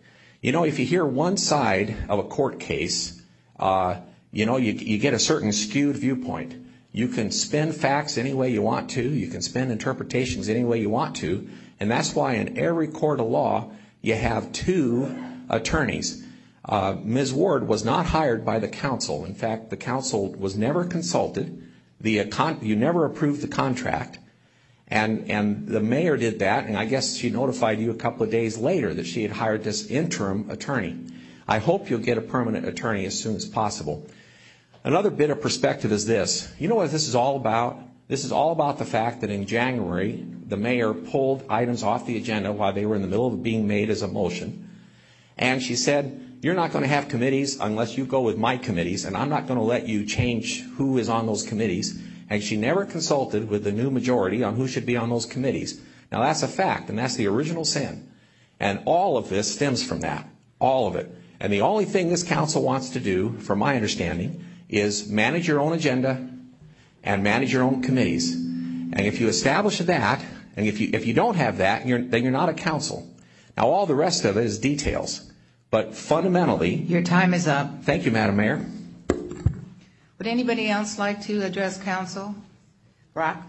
You know, if you hear one side of a court case, you get a certain skewed viewpoint. You can spin facts any way you want to. You can spin interpretations any way you want to. And that's why in every court of law, you have two attorneys. Ms. Ward was not hired by the council. In fact, the council was never consulted. You never approved the contract. And the mayor did that, and I guess she notified you a couple of days later that she had hired this interim attorney. I hope you'll get a permanent attorney as soon as possible. Another bit of perspective is this. You know what this is all about? This is all about the fact that in January, the mayor pulled items off the agenda while they were in the middle of being made as a motion. And she said, you're not going to have committees unless you go with my committees, and I'm not going to let you change who is on those committees. And she never consulted with the new majority on who should be on those committees. Now, that's a fact, and that's the original sin. And all of this stems from that, all of it. And the only thing this council wants to do, from my understanding, is manage your own agenda and manage your own committees. And if you establish that, and if you don't have that, then you're not a council. Now, all the rest of it is details. But fundamentally... Your time is up. Thank you, Madam Mayor. Would anybody else like to address council? Brock?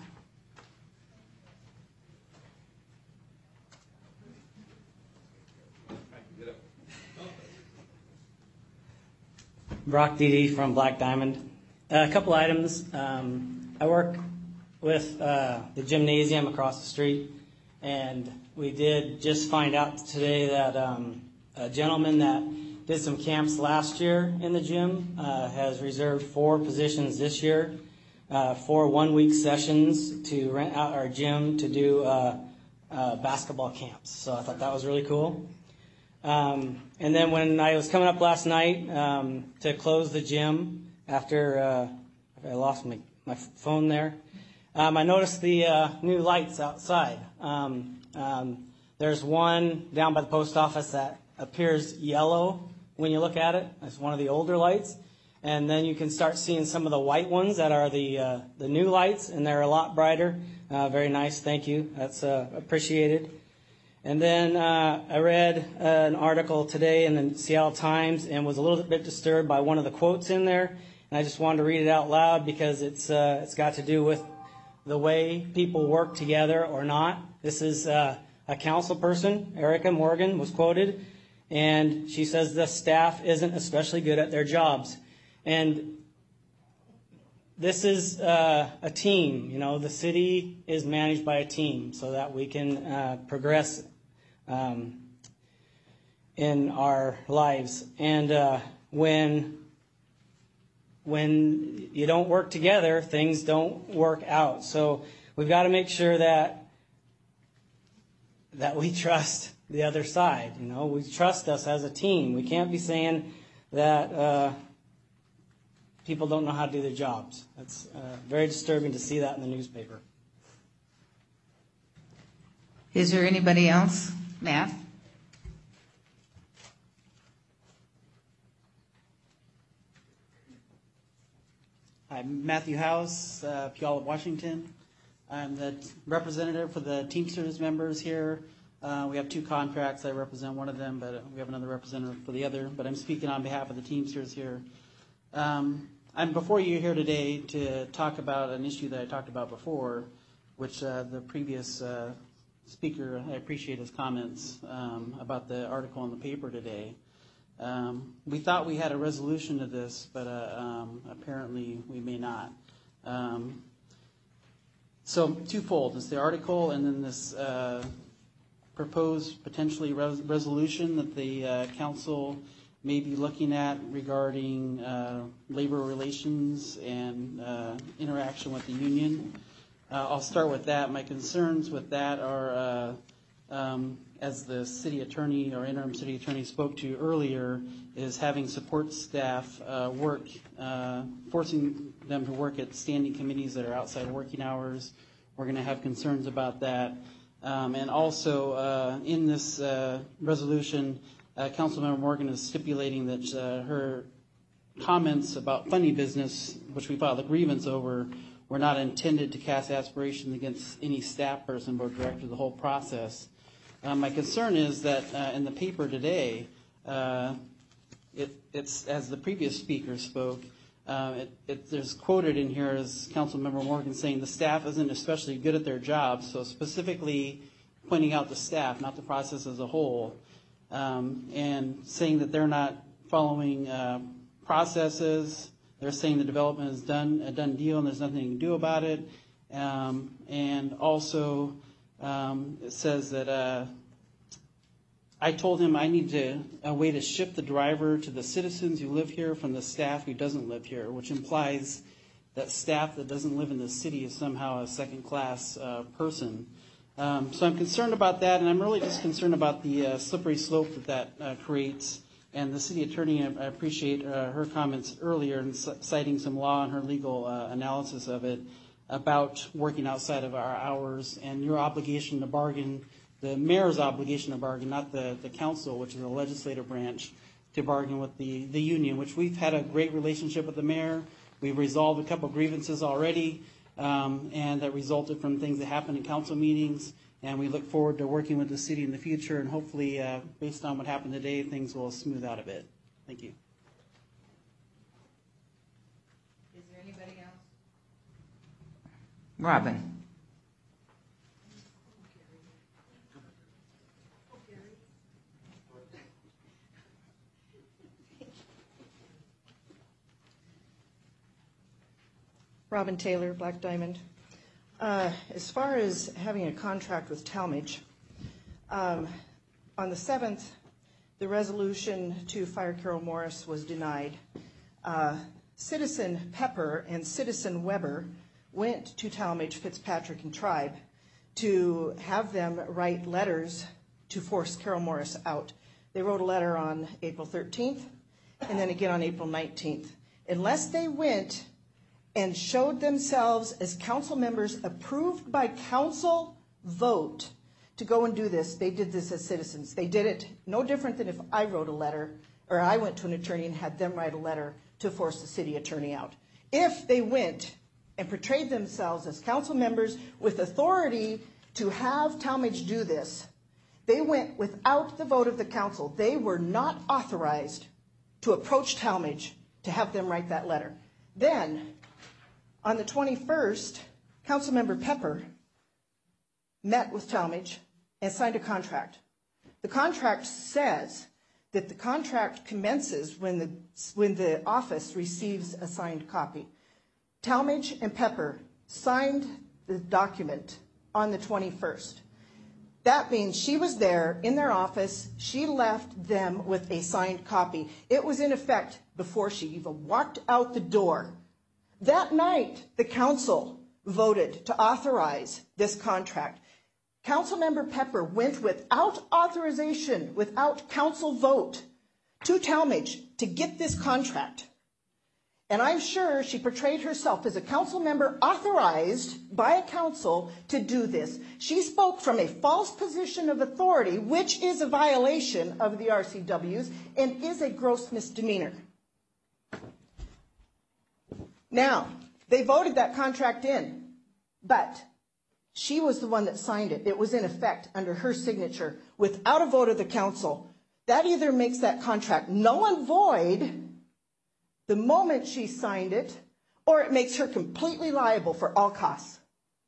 Brock Dede from Black Diamond. A couple items. I work with the gymnasium across the street, and we did just find out today that a gentleman that did some camps last year in the gym has reserved 4 positions this year, 4 one-week sessions to rent out our gym to do basketball camps. So I thought that was really cool. And then when I was coming up last night to close the gym after I lost my phone there, I noticed the new lights outside. There's one down by the post office that appears yellow when you look at it. It's one of the older lights. And then you can start seeing some of the white ones that are the new lights, and they're a lot brighter. Very nice, thank you. That's appreciated. And then I read an article today in the Seattle Times and was a little bit disturbed by one of the quotes in there. And I just wanted to read it out loud because it's got to do with the way people work together or not. This is a council person, Erica Morgan, was quoted. And she says the staff isn't especially good at their jobs. And this is a team. You know, the city is managed by a team so that we can progress in our lives. And when you don't work together, things don't work out. So we've got to make sure that we trust the other side. You know, we trust us as a team. We can't be saying that people don't know how to do their jobs. It's very disturbing to see that in the newspaper. Is there anybody else? Matt? I'm Matthew House, Puyallup, Washington. I'm the representative for the Teamsters members here. We have 2 contracts. I represent one of them, but we have another representative for the other. But I'm speaking on behalf of the Teamsters here. I'm before you here today to talk about an issue that I talked about before, which the previous speaker, I appreciate his comments about the article in the paper today. We thought we had a resolution to this, but apparently we may not. So twofold. It's the article and then this proposed potentially resolution that the council may be looking at regarding labor relations and interaction with the union. I'll start with that. My concerns with that are, as the city attorney or interim city attorney spoke to earlier, is having support staff work, forcing them to work at standing committees that are outside working hours. We're going to have concerns about that. And also in this resolution, Councilmember Morgan is stipulating that her comments about funny business, which we filed a grievance over, were not intended to cast aspirations against any staff person or director of the whole process. My concern is that in the paper today, it's, as the previous speaker spoke, there's quoted in here as Councilmember Morgan saying the staff isn't especially good at their job, so specifically pointing out the staff, not the process as a whole, and saying that they're not following processes. They're saying the development is a done deal and there's nothing you can do about it. And also it says that I told him I need a way to shift the driver to the citizens who live here from the staff who doesn't live here, which implies that staff that doesn't live in the city is somehow a second-class person. So I'm concerned about that, and I'm really just concerned about the slippery slope that creates. And the city attorney, I appreciate her comments earlier in citing some law and her legal analysis of it about working outside of our hours and your obligation to bargain, the mayor's obligation to bargain, not the council, which is the legislative branch, to bargain with the union, which we've had a great relationship with the mayor. We've resolved a couple grievances already, and that resulted from things that happened in council meetings. And we look forward to working with the city in the future, and hopefully, based on what happened today, things will smooth out a bit. Thank you. Is there anybody else? Robin. Robin Taylor, Black Diamond. As far as having a contract with Talmadge, on the 7th, the resolution to fire Carol Morris was denied. Citizen Pepper and Citizen Weber went to Talmadge, Fitzpatrick, and Tribe to have them write letters to force Carol Morris out. They wrote a letter on April 13th and then again on April 19th. Unless they went and showed themselves as council members approved by council vote to go and do this, they did this as citizens. They did it no different than if I wrote a letter or I went to an attorney and had them write a letter to force the city attorney out. If they went and portrayed themselves as council members with authority to have Talmadge do this, they went without the vote of the council. They were not authorized to approach Talmadge to have them write that letter. Then, on the 21st, Councilmember Pepper met with Talmadge and signed a contract. The contract says that the contract commences when the office receives a signed copy. Talmadge and Pepper signed the document on the 21st. That means she was there in their office. She left them with a signed copy. It was in effect before she even walked out the door. That night, the council voted to authorize this contract. Councilmember Pepper went without authorization, without council vote, to Talmadge to get this contract. And I'm sure she portrayed herself as a council member authorized by a council to do this. She spoke from a false position of authority, which is a violation of the RCWs and is a gross misdemeanor. Now, they voted that contract in, but she was the one that signed it. It was in effect under her signature without a vote of the council. That either makes that contract null and void the moment she signed it, or it makes her completely liable for all costs.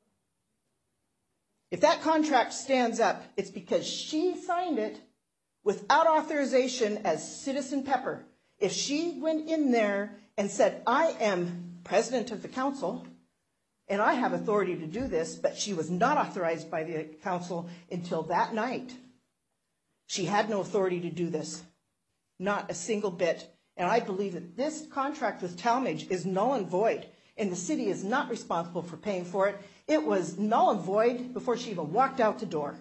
If that contract stands up, it's because she signed it without authorization as Citizen Pepper. If she went in there and said, I am president of the council, and I have authority to do this, but she was not authorized by the council until that night. She had no authority to do this, not a single bit. And I believe that this contract with Talmadge is null and void, and the city is not responsible for paying for it. It was null and void before she even walked out the door.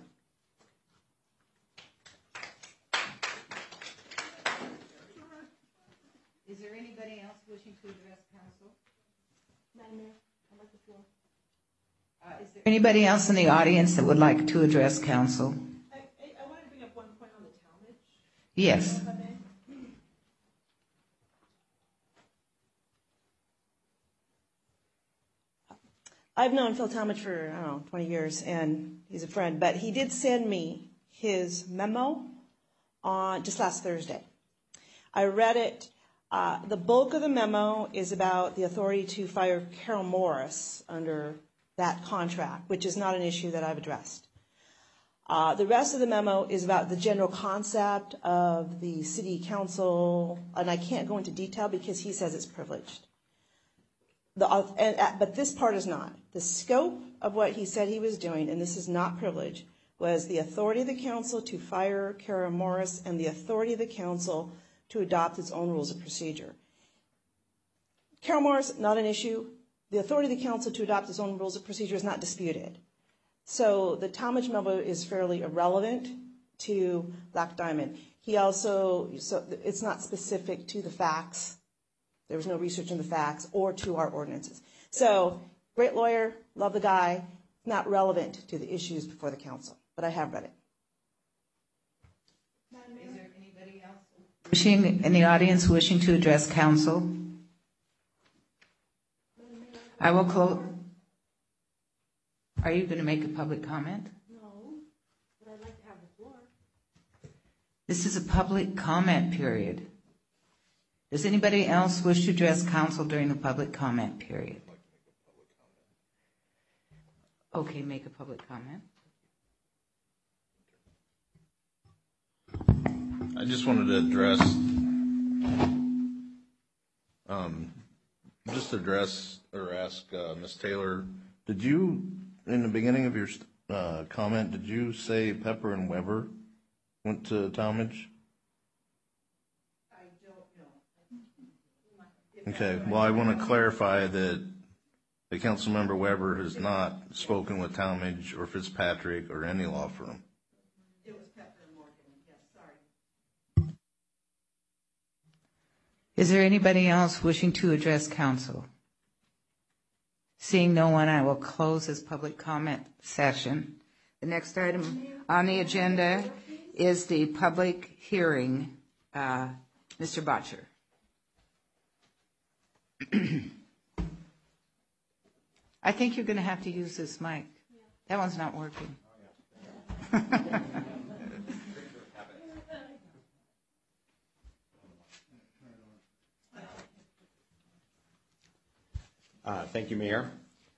Is there anybody else wishing to address council? Madam Mayor, I'd like the floor. Is there anybody else in the audience that would like to address council? I want to bring up one point on the Talmadge. Yes. I've known Phil Talmadge for, 20 years, and he's a friend. But he did send me his memo on just last Thursday. I read it. The bulk of the memo is about the authority to fire Carol Morris under that contract, which is not an issue that I've addressed. The rest of the memo is about the general concept of the city council, and I can't go into detail because he says it's privileged. But this part is not. The scope of what he said he was doing, and this is not privilege, was the authority of the council to fire Carol Morris and the authority of the council to adopt its own rules of procedure. Carol Morris, not an issue. The authority of the council to adopt its own rules of procedure is not disputed. So the Talmadge memo is fairly irrelevant to Black Diamond. So it's not specific to the facts. There was no research in the facts or to our ordinances. So, great lawyer, love the guy, not relevant to the issues before the council, but I have read it. Is there anybody else wishing in the audience wishing to address council? I will close. Are you going to make a public comment? No, but I'd like to have the floor. This is a public comment period. Does anybody else wish to address council during the public comment period? Okay, make a public comment. I just wanted to ask Ms. Taylor, did you, in the beginning of your comment, did you say Pepper and Weber went to Talmadge? Okay, well, I want to clarify that the Councilmember Weber has not spoken with Talmadge or Fitzpatrick or any law firm. It was Pepper and Morgan, yes, sorry. Is there anybody else wishing to address council? Seeing no one, I will close this public comment session. The next item on the agenda is the public hearing. Mr. Botcher. I think you're going to have to use this mic. That one's not working. Thank you, Mayor.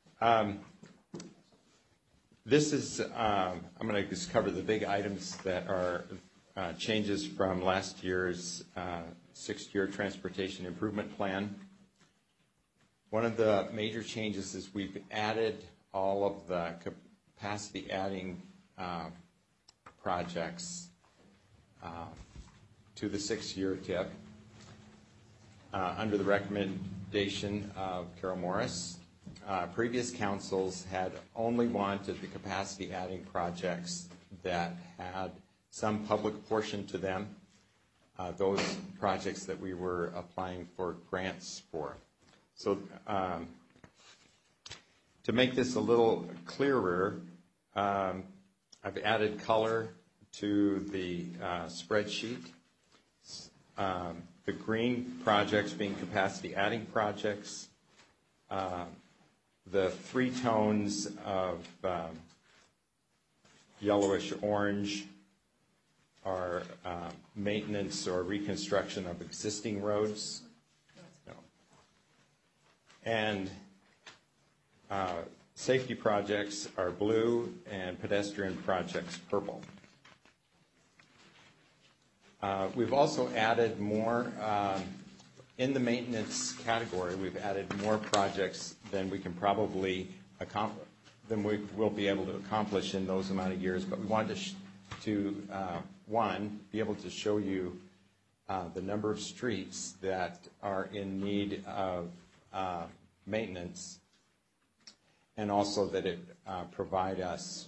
This is, I'm going to just cover the big items that are changes from last year's 6-year transportation improvement plan. One of the major changes is we've added all of the capacity adding projects to the 6-year TIP under the recommendation of Carol Morris. Previous councils had only wanted the capacity adding projects that had some public portion to them, those projects that we were applying for grants for. So to make this a little clearer, I've added color to the spreadsheet. The green projects being capacity adding projects, the 3 tones of yellowish orange are maintenance or reconstruction of existing roads. And safety projects are blue and pedestrian projects purple. We've also added more, in the maintenance category, we've added more projects than we can probably accomplish, than we will be able to accomplish in those amount of years. But we wanted to one, be able to show you the number of streets that are in need of maintenance, and also that it provide us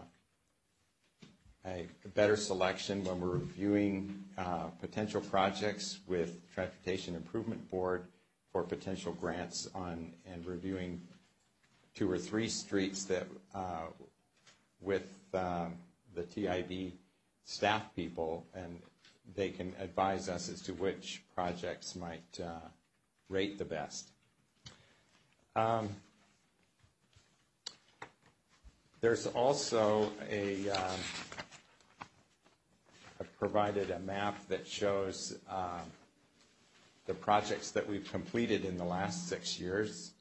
a better selection when we're reviewing potential projects with Transportation Improvement Board for potential grants on, and reviewing 2 or 3 streets that with the TIB staff people, and they can advise us as to which projects might rate the best. There's also I've provided a map that shows the projects that we've completed in the last 6 years.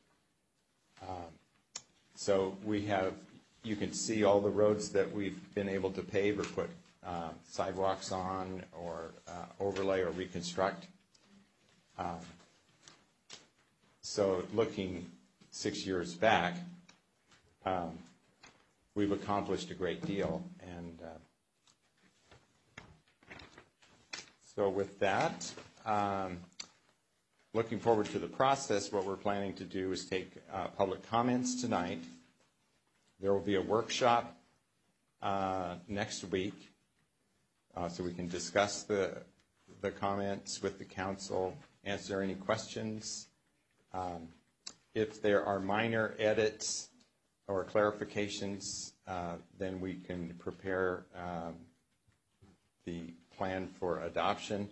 So we have, you can see all the roads that we've been able to pave or put sidewalks on or overlay or reconstruct. So looking 6 years back, we've accomplished a great deal. And so with that, looking forward to the process, what we're planning to do is take public comments tonight. There will be a workshop next week, so we can discuss the comments with the council, answer any questions. If there are minor edits or clarifications, then we can prepare the plan for adoption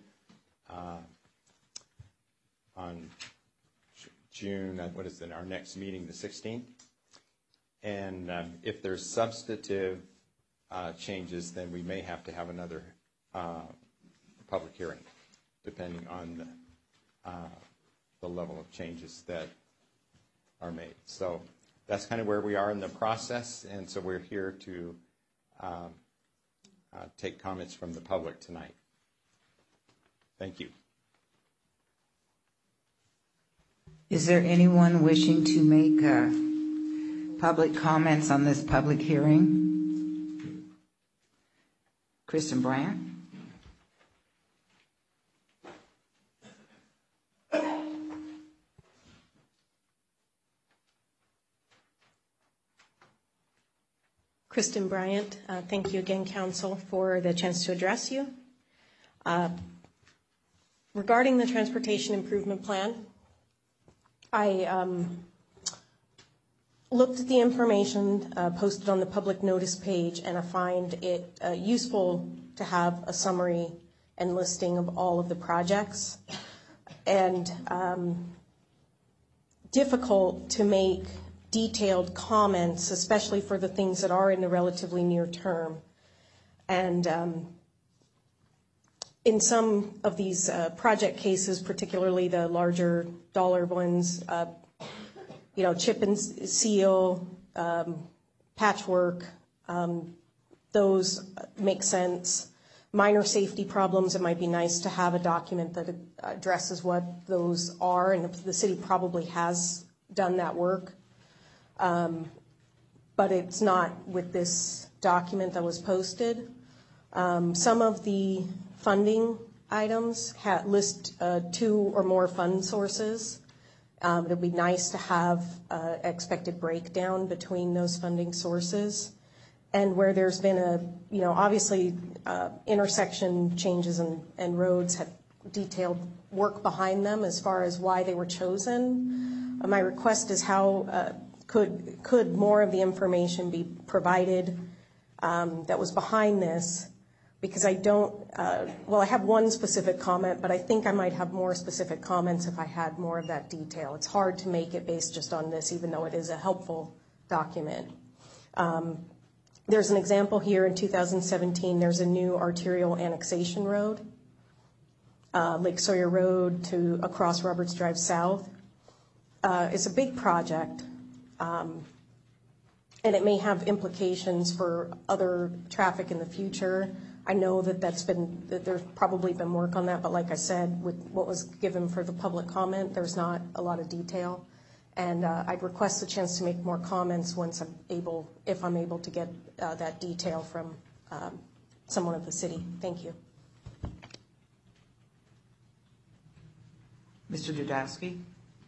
on June, our next meeting, the 16th. And if there's substantive changes, then we may have to have another public hearing, depending on the level of changes that are made. So that's kind of where we are in the process, and so we're here to take comments from the public tonight. Thank you. Is there anyone wishing to make public comments on this public hearing? Kristen Bryant? Kristen Bryant, thank you again, Council, for the chance to address you. Regarding the Transportation Improvement Plan, I looked at the information posted on the public notice page, and I find it useful to have a summary and listing of all of the projects, and difficult to make detailed comments, especially for the things that are in the relatively near term. And in some of these project cases, particularly the larger dollar ones, chip and seal, patchwork, those make sense. Minor safety problems, it might be nice to have a document that addresses what those are, and the city probably has done that work. But it's not with this document that was posted. Some of the funding items list 2 or more fund sources. It would be nice to have expected breakdown between those funding sources. And where there's been obviously intersection changes and roads have detailed work behind them as far as why they were chosen. My request is how could more of the information be provided that was behind this, because I don't, I have one specific comment, but I think I might have more specific comments if I had more of that detail. It's hard to make it based just on this, even though it is a helpful document. There's an example here in 2017. There's a new arterial annexation road, Lake Sawyer Road to across Roberts Drive South. It's a big project, and it may have implications for other traffic in the future. I know that there's probably been work on that, but like I said, with what was given for the public comment, there's not a lot of detail. And I'd request a chance to make more comments once if I'm able to get that detail from someone at the city. Thank you. Mr. Dudowski?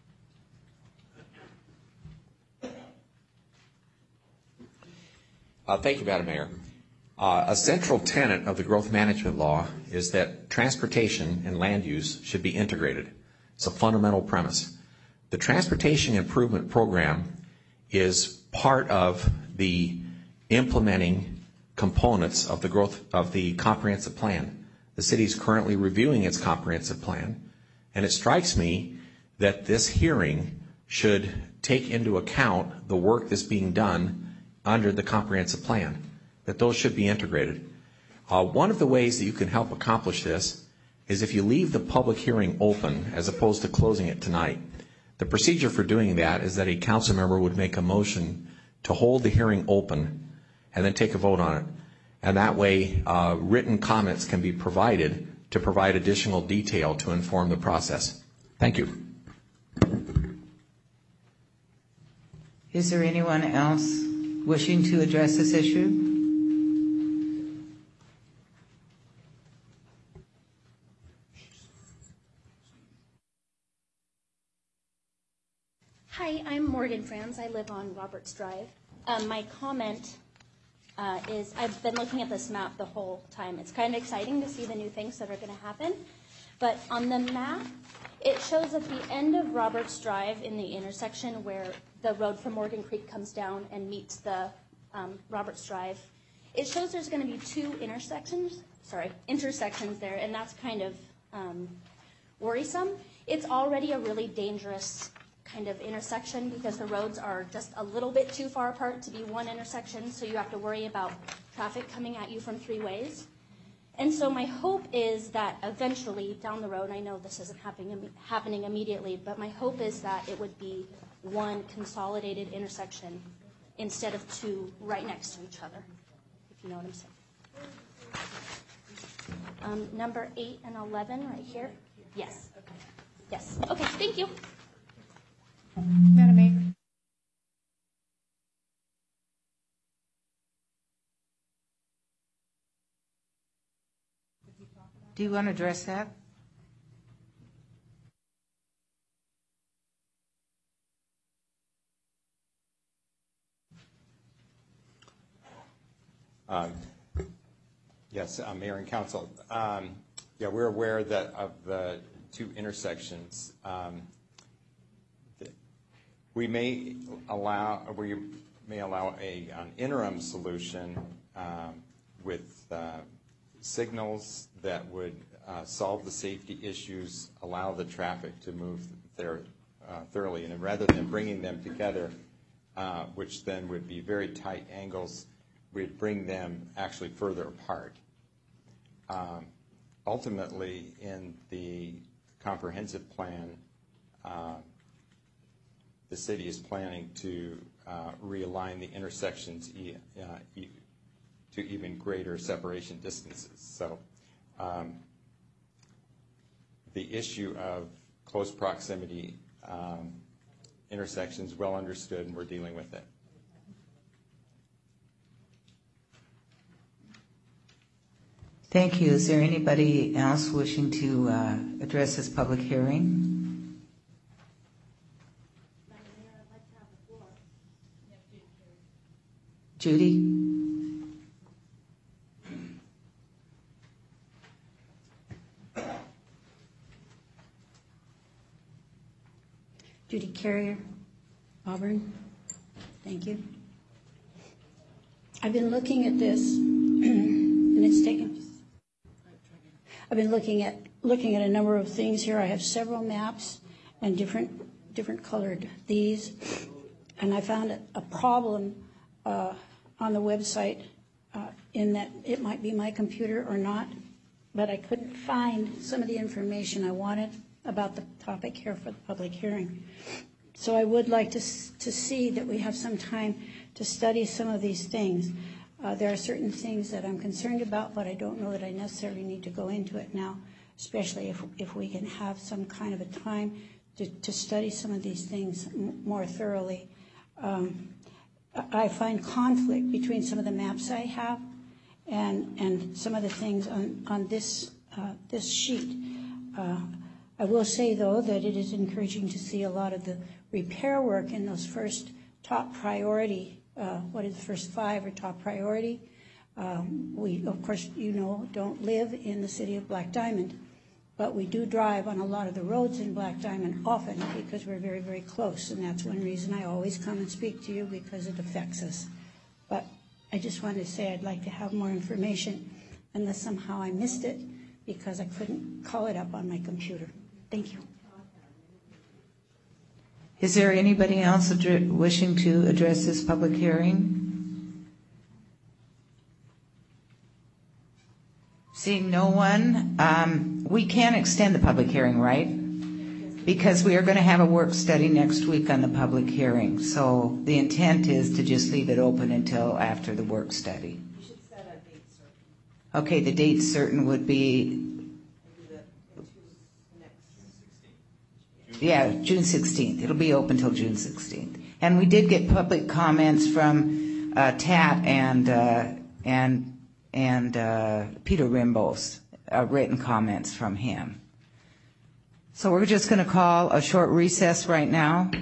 Thank you, Madam Mayor. A central tenet of the growth management law is that transportation and land use should be integrated. It's a fundamental premise. The Transportation Improvement Program is part of the implementing components of the growth of the comprehensive plan. The city is currently reviewing its comprehensive plan, and it strikes me that this hearing should take into account the work that's being done under the comprehensive plan, that those should be integrated. One of the ways that you can help accomplish this is if you leave the public hearing open as opposed to closing it tonight, the procedure for doing that is that a council member would make a motion to hold the hearing open and then take a vote on it. And that way, written comments can be provided to provide additional detail to inform the process. Thank you. Is there anyone else wishing to address this issue? Hi, I'm Morgan Franz. I live on Roberts Drive. My comment is I've been looking at this map the whole time. It's kind of exciting to see the new things that are going to happen. But on the map, it shows at the end of Roberts Drive in the intersection where the road from Morgan Creek comes down and meets the Roberts Drive. It shows there's going to be two intersections there, and that's kind of worrisome. It's already a really dangerous kind of intersection because the roads are just a little bit too far apart to be one intersection, so you have to worry about traffic coming at you from three ways. And so my hope is that eventually down the road, I know this isn't happening immediately, but my hope is that it would be one consolidated intersection instead of two right next to each other, if you know what I'm saying. Number 8 and 11 right here. Yes. Yes. Okay, thank you. Madam Mayor. Do you want to address that? Yes, Mayor and Council. Yeah, we're aware that of the two intersections. We may allow an interim solution with signals that would solve the safety issues, allow the traffic to move there thoroughly, and rather than bringing them together, which then would be very tight angles, we'd bring them actually further apart. Ultimately, in the comprehensive plan, the city is planning to realign the intersections to even greater separation distances. So the issue of close proximity intersections well understood, and we're dealing with it. Thank you. Is there anybody else wishing to address this public hearing? Judy? Judy Carrier, Auburn. Thank you. I've been looking at this, and it's taken. I've been looking at a number of things here. I have several maps and different colored these, and I found a problem on the website in that it might be my computer or not, but I couldn't find some of the information I wanted about the topic here for the public hearing. So I would like to see that we have some time to study some of these things. There are certain things that I'm concerned about, but I don't know that I necessarily need to go into it now, especially if we can have some kind of a time to study some of these things more thoroughly. I find conflict between some of the maps I have and some of the things on this sheet. I will say, though, that it is encouraging to see a lot of the repair work in those first top priority. What is the first 5 are top priority? We, of course, don't live in the city of Black Diamond, but we do drive on a lot of the roads in Black Diamond often because we're very, very close, and that's one reason I always come and speak to you, because it affects us. But I just wanted to say I'd like to have more information, unless somehow I missed it because I couldn't call it up on my computer. Thank you. Is there anybody else wishing to address this public hearing? Seeing no one, we can extend the public hearing, right? Because we are going to have a work study next week on the public hearing. So the intent is to just leave it open until after the work study. You should set a date certain. Okay, the date certain would be, June 16th. It'll be open till June 16th. And we did get public comments from Tat and Peter Rimbos, written comments from him. So we're just going to call a short recess right now.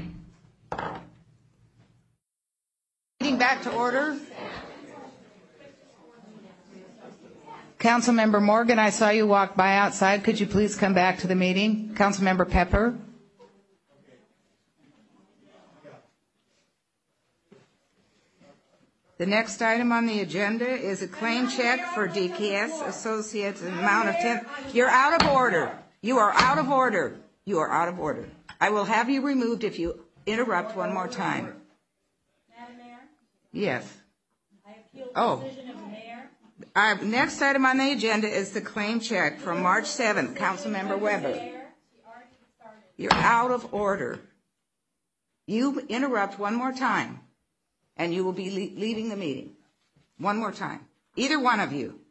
Meeting back to order. Councilmember Morgan, I saw you walk by outside. Could you please come back to the meeting? Councilmember Pepper. The next item on the agenda is a claim check for DKS Associates in the amount of 10. You're out of order. You are out of order. You are out of order. I will have you removed if you interrupt one more time. Madam Mayor? Yes. I appeal the decision of the mayor. Our next item on the agenda is the claim check from March 7th. Councilmember Weber. You're out of order. You interrupt one more time, and you will be leaving the meeting. One more time. Either one of you.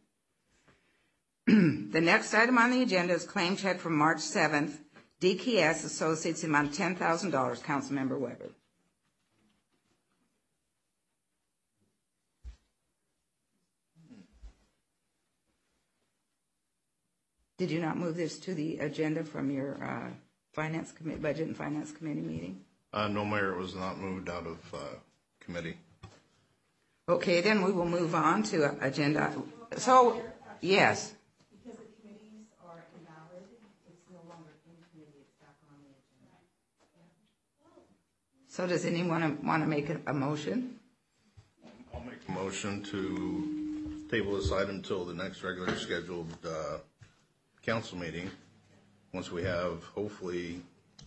The next item on the agenda is claim check from March 7th, DKS Associates, amount of $10,000. Councilmember Weber. Did you not move this to the agenda from your Finance Committee, Budget and Finance Committee meeting? No, Mayor, it was not moved out of committee. Okay, then we will move on to agenda. So, yes. Because the committees are invalid, it's no longer in committee, it's back on the agenda. So does anyone want to make a motion? I'll make a motion to table this item until the next regular scheduled council meeting, once we have hopefully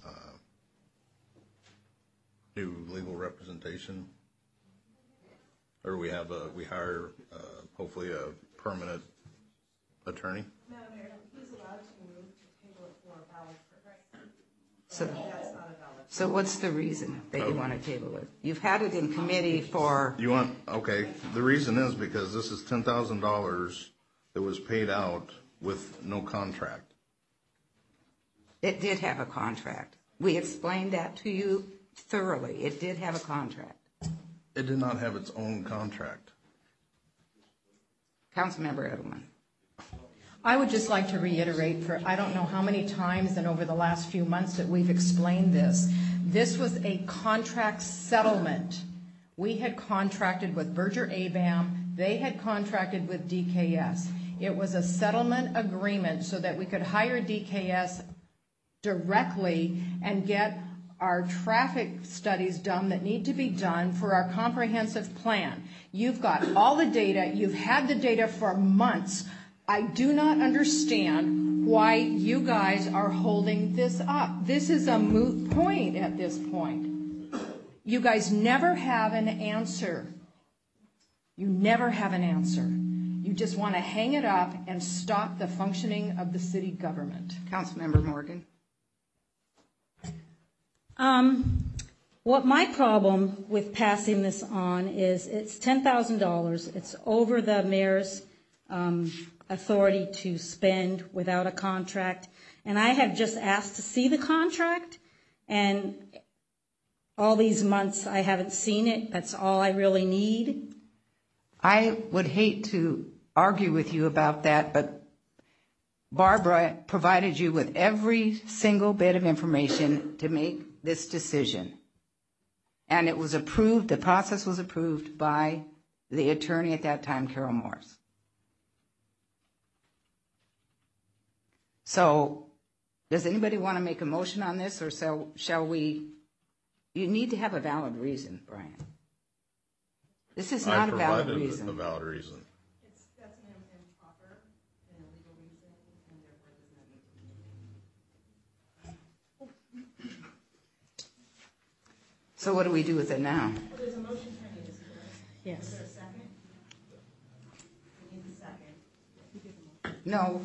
new legal representation, or we hire hopefully a permanent attorney. Madam Mayor, he's allowed to move to table it for a valid purpose. So, that's not a valid. So what's the reason that you want to table it? You've had it in committee for. Okay. The reason is because this is $10,000 that was paid out with no contract. It did have a contract. We explained that to you thoroughly. It did have a contract. It did not have its own contract. Councilmember Edelman. I would just like to reiterate for I don't know how many times and over the last few months that we've explained this. This was a contract settlement. We had contracted with Berger ABAM. They had contracted with DKS. It was a settlement agreement so that we could hire DKS directly and get our traffic studies done that need to be done for our comprehensive plan. You've got all the data. You've had the data for months. I do not understand why you guys are holding this up. This is a moot point at this point. You guys never have an answer. You never have an answer. You just want to hang it up and stop the functioning of the city government. Councilmember Morgan. What my problem with passing this on is it's $10,000. It's over the mayor's authority to spend without a contract. And I have just asked to see the contract, and all these months I haven't seen it. That's all I really need. I would hate to argue with you about that, but Barbara provided you with every single bit of information to make this decision. And it was approved, the process was approved by the attorney at that time, Carol Morris. So, does anybody want to make a motion on this, or shall we? You need to have a valid reason, Brian. This is not a valid reason. A valid reason. That's an improper and illegal reason, and therefore does not need to be. So what do we do with it now? Well, there's a motion pending, is there? Yes. Is there a second? We need a second. No.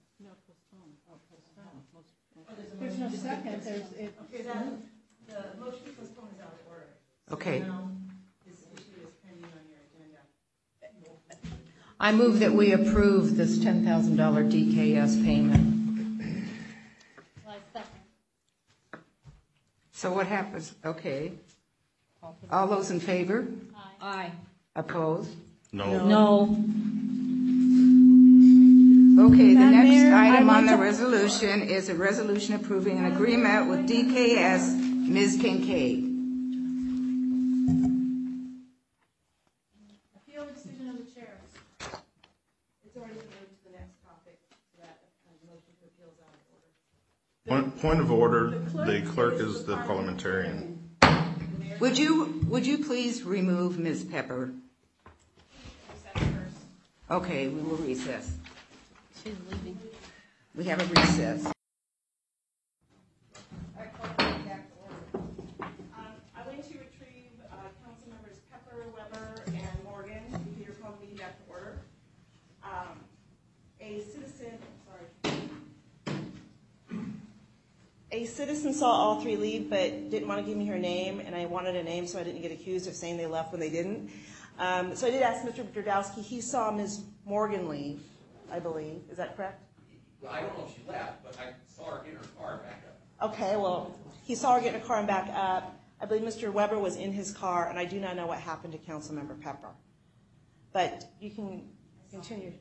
There's no second. There's it. Okay, the motion to postpone is out of order. Okay. So now this issue is pending on your agenda. I move that we approve this $10,000 DKS payment. So what happens? Okay. All those in favor? Aye. Opposed? No. No. Okay, the Madam next Mayor, item I'd on the like to- resolution is a resolution approving an agreement with DKS, Ms. Kincaid. Appeal the decision of the chair. It's already moved to the next topic, so that motion to appeal is out of order. Point of order, the clerk is the parliamentarian. Would you please remove Ms. Pepper? Okay, we will recess. She's leaving. We have a recess. I'm going to retrieve council members Pepper, Weber, and Morgan. You can call the meeting back to order. A citizen saw all three leave, but didn't want to give me her name, and I wanted a name so I didn't get accused of saying they left when they didn't. So I did ask Mr. Derdowski. He saw Ms. Morgan leave, I believe. Is that correct? Well, I don't know if she left, but I saw her in her car back up. Okay, well, he saw her get in her car and back up. I believe Mr. Weber was in his car, and I do not know what happened to Councilmember Pepper. But you can continue.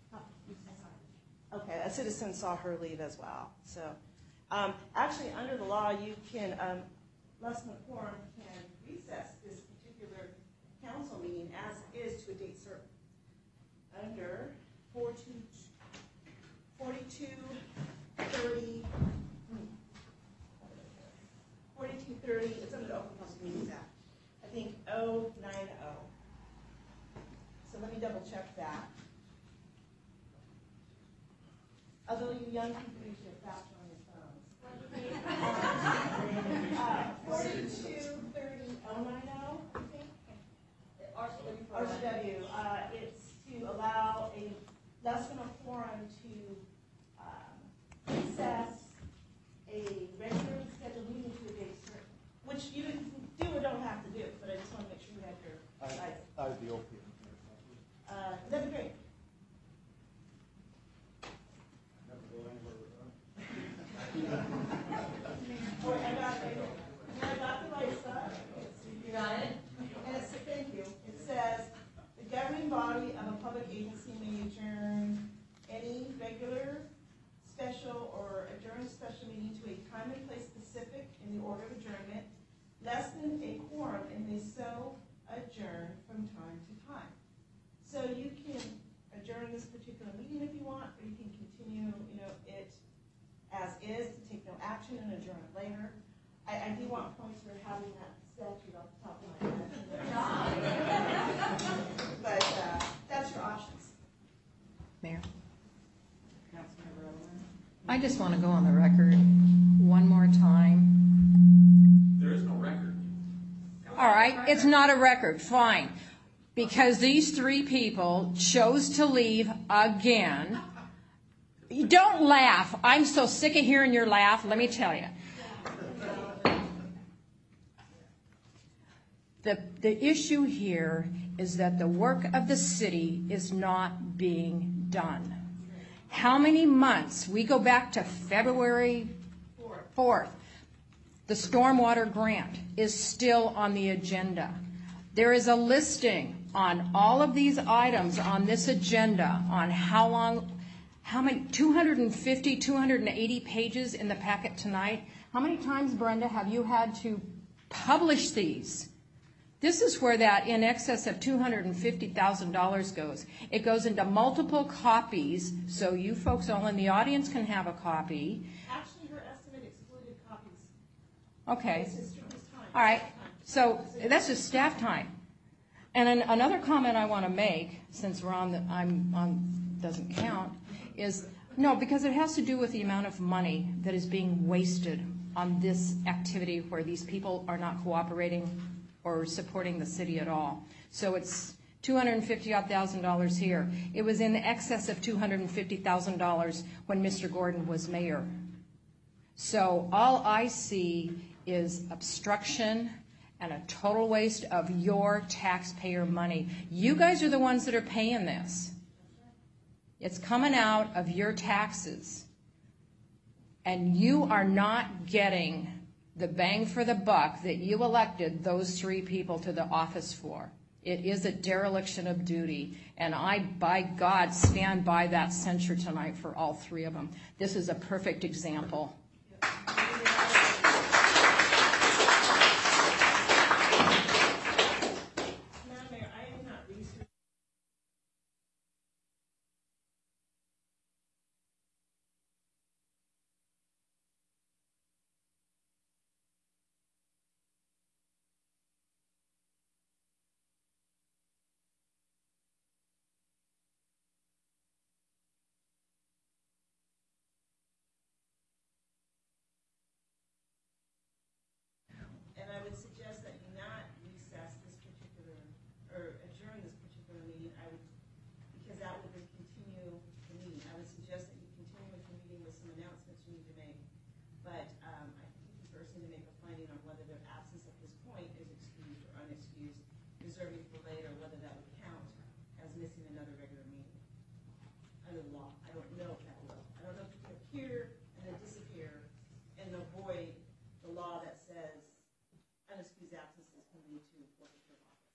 Okay, a citizen saw her leave as well. So, actually, under the law, you can, less than a quorum can recess this particular council meeting as is to a date certain. Under 4230, it's under the Open Public Meetings Act. I think 090. So let me double check that. Although you young people usually are faster on your phones. 4230, I think. RCW. It's to allow a less than a quorum to recess a regularly scheduled meeting to a date certain, which you do or don't have to do, but I just want to make sure you have your guys. I would be okay. That'd be great. I got the right stuff. You got it? And it's, thank you. It says, the governing body of a public agency may adjourn any regular, special, or adjourned special meeting to a time and place specific in the order of adjournment, less than a quorum, and may so adjourn from time to time. So you can adjourn this particular meeting if you want, or you can continue, it as is, to take no action and adjourn it later. I do want points for having that statute off the top of my head. But that's your options. Mayor? I just want to go on the record one more time. There is no record. All right, it's not a record, fine. Because these three people chose to leave again. Don't laugh. I'm so sick of hearing your laugh, let me tell you. The issue here is that the work of the city is not being done. How many months? We go back to February 4th. The stormwater grant is still on the agenda. There is a listing on all of these items on this agenda on how many, 250, 280 pages in the packet tonight. How many times, Brenda, have you had to publish these? This is where that in excess of $250,000 goes. It goes into multiple copies, so you folks all in the audience can have a copy. Actually, her estimate excluded copies. Okay. This is time. All right. So that's just staff time. And another comment I want to make, since we're on doesn't count, is no, because it has to do with the amount of money that is being wasted on this activity where these people are not cooperating or supporting the city at all. So it's $250,000 here. It was in excess of $250,000 when Mr. Gordon was mayor. So all I see is obstruction and a total waste of your taxpayer money. You guys are the ones that are paying this. It's coming out of your taxes. And you are not getting the bang for the buck that you elected those 3 people to the office for. It is a dereliction of duty, and I, by God, stand by that censure tonight for all 3 of them. This is a perfect example. And I would suggest that you not recess this particular, or adjourn this particular meeting, because that would then continue the meeting. I would suggest that you continue with the meeting with some announcements you need to make. But I think you first need to make a finding on whether their absence at this point is excused or unexcused, reserving for later whether that would count as missing another regular meeting under the law. I don't know if that will. I don't know if you can appear and then disappear and avoid the law that says unexcused absences can lead to forfeiture of office.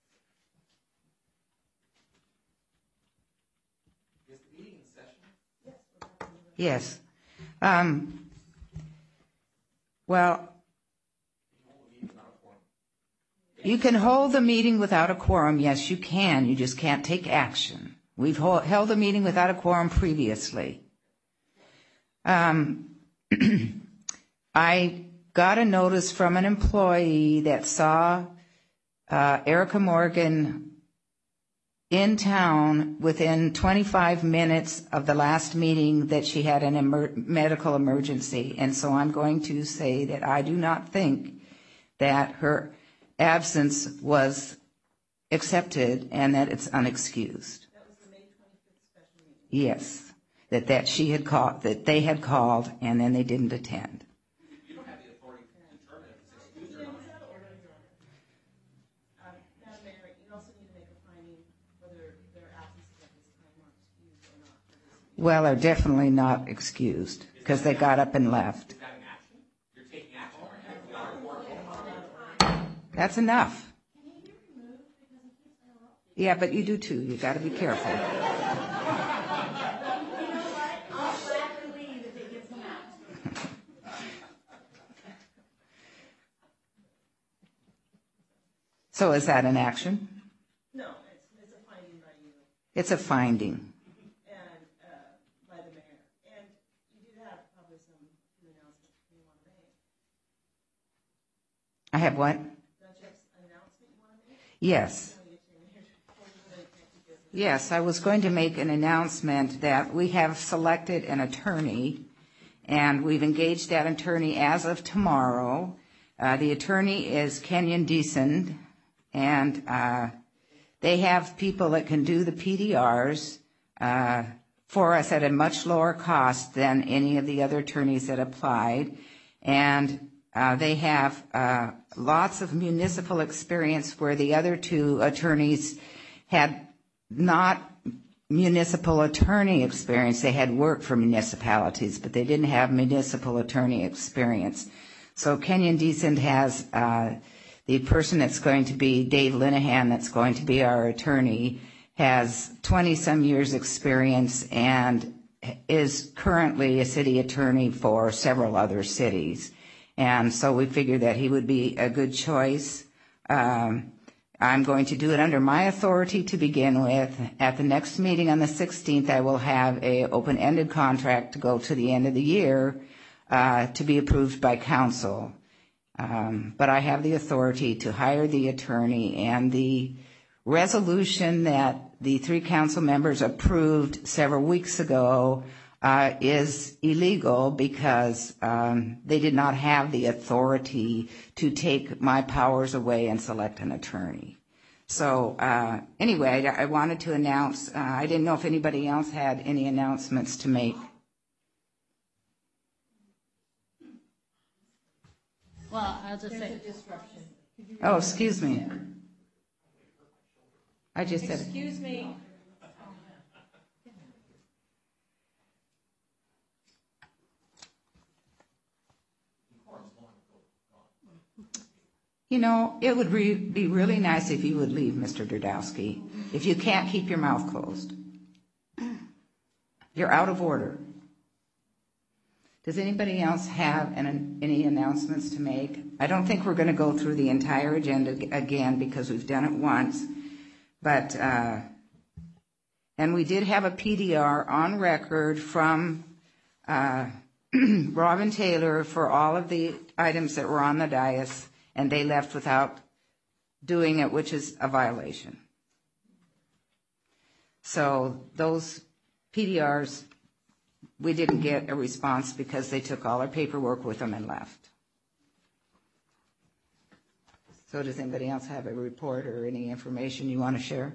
Is the meeting in session? Yes. Well, you can hold the meeting without a quorum. Yes, you can. You just can't take action. We've held a meeting without a quorum previously. I got a notice from an employee that saw Erica Morgan in town within 25 minutes of the last meeting that she had a medical emergency. And so I'm going to say that I do not think that her absence was accepted and that it's unexcused. That was the May 25th special meeting? Yes, that she had called, that they had called and then they didn't attend. You don't have the authority to determine if it's excused or not. Madam Mayor, you also need to make a finding whether their absences at this time are excused or not. Well, they're definitely not excused because they got up and left. Is that an action? You're taking action without a quorum. That's enough. Yeah, but you do too. You got to be careful. So is that an action? No, it's a finding by you. It's a finding. And by the mayor. And you do have probably some announcements you want to make. I have what? Don't you have an announcement you want to make? Yes. Yes, I was going to make an announcement that we have selected an attorney, and we've engaged that attorney as of tomorrow. The attorney is Kenyon Deasond, and they have people that can do the PDRs for us at a much lower cost than any of the other attorneys that applied. And they have lots of municipal experience where the other 2 attorneys had not municipal attorney experience. They had worked for municipalities, but they didn't have municipal attorney experience. So Kenyon Deasond has the person that's going to be Dave Linehan, that's going to be our attorney, has 20-some years experience and is currently a city attorney for several other cities. And so we figured that he would be a good choice. I'm going to do it under my authority to begin with. At the next meeting on the 16th, I will have a open-ended contract to go to the end of the year to be approved by council. But I have the authority to hire the attorney, and the resolution that the 3 council members approved several weeks ago is illegal because they did not have the authority to take my powers away and select an attorney. So anyway, I wanted to announce, I didn't know if anybody else had any announcements to make. Well, I'll just say. Oh, excuse me. I just said. Excuse me. You know, it would be really nice if you would leave, Mr. Derdowski, if you can't keep your mouth closed. You're out of order. Does anybody else have any announcements to make? I don't think we're going to go through the entire agenda again because we've done it once. But, and we did have a PDR on record from Robin Taylor for all of the items that were on the dais, and they left without doing it, which is a violation. So those PDRs, we didn't get a response because they took all our paperwork with them and left. So does anybody else have a report or any information you want to share?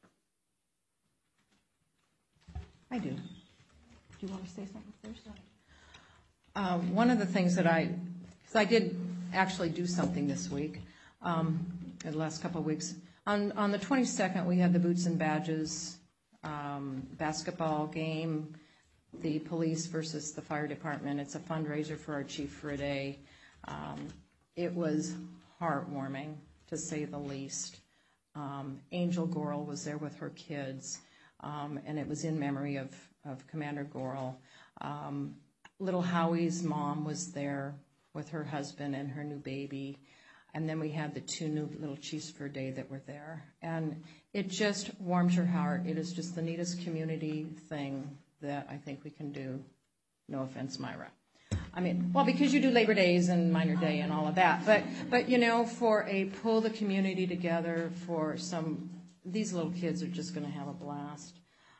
I do. Do you want to say something first? One of the things that I did actually do something this week, the last couple of weeks. On the 22nd, we had the Boots and Badges basketball game, the police versus the fire department. It's a fundraiser for our chief for a day. It was heartwarming, to say the least. Angel Gorel was there with her kids, and it was in memory of Commander Gorel. Little Howie's mom was there with her husband and her new baby. And then we had the 2 new little chiefs for a day that were there. And it just warms your heart. It is just the neatest community thing that I think we can do. No offense, Myra. I mean, well, because you do Labor Days and Minor Day and all of that. But you know, for pull the community together for these little kids are just going to have a blast.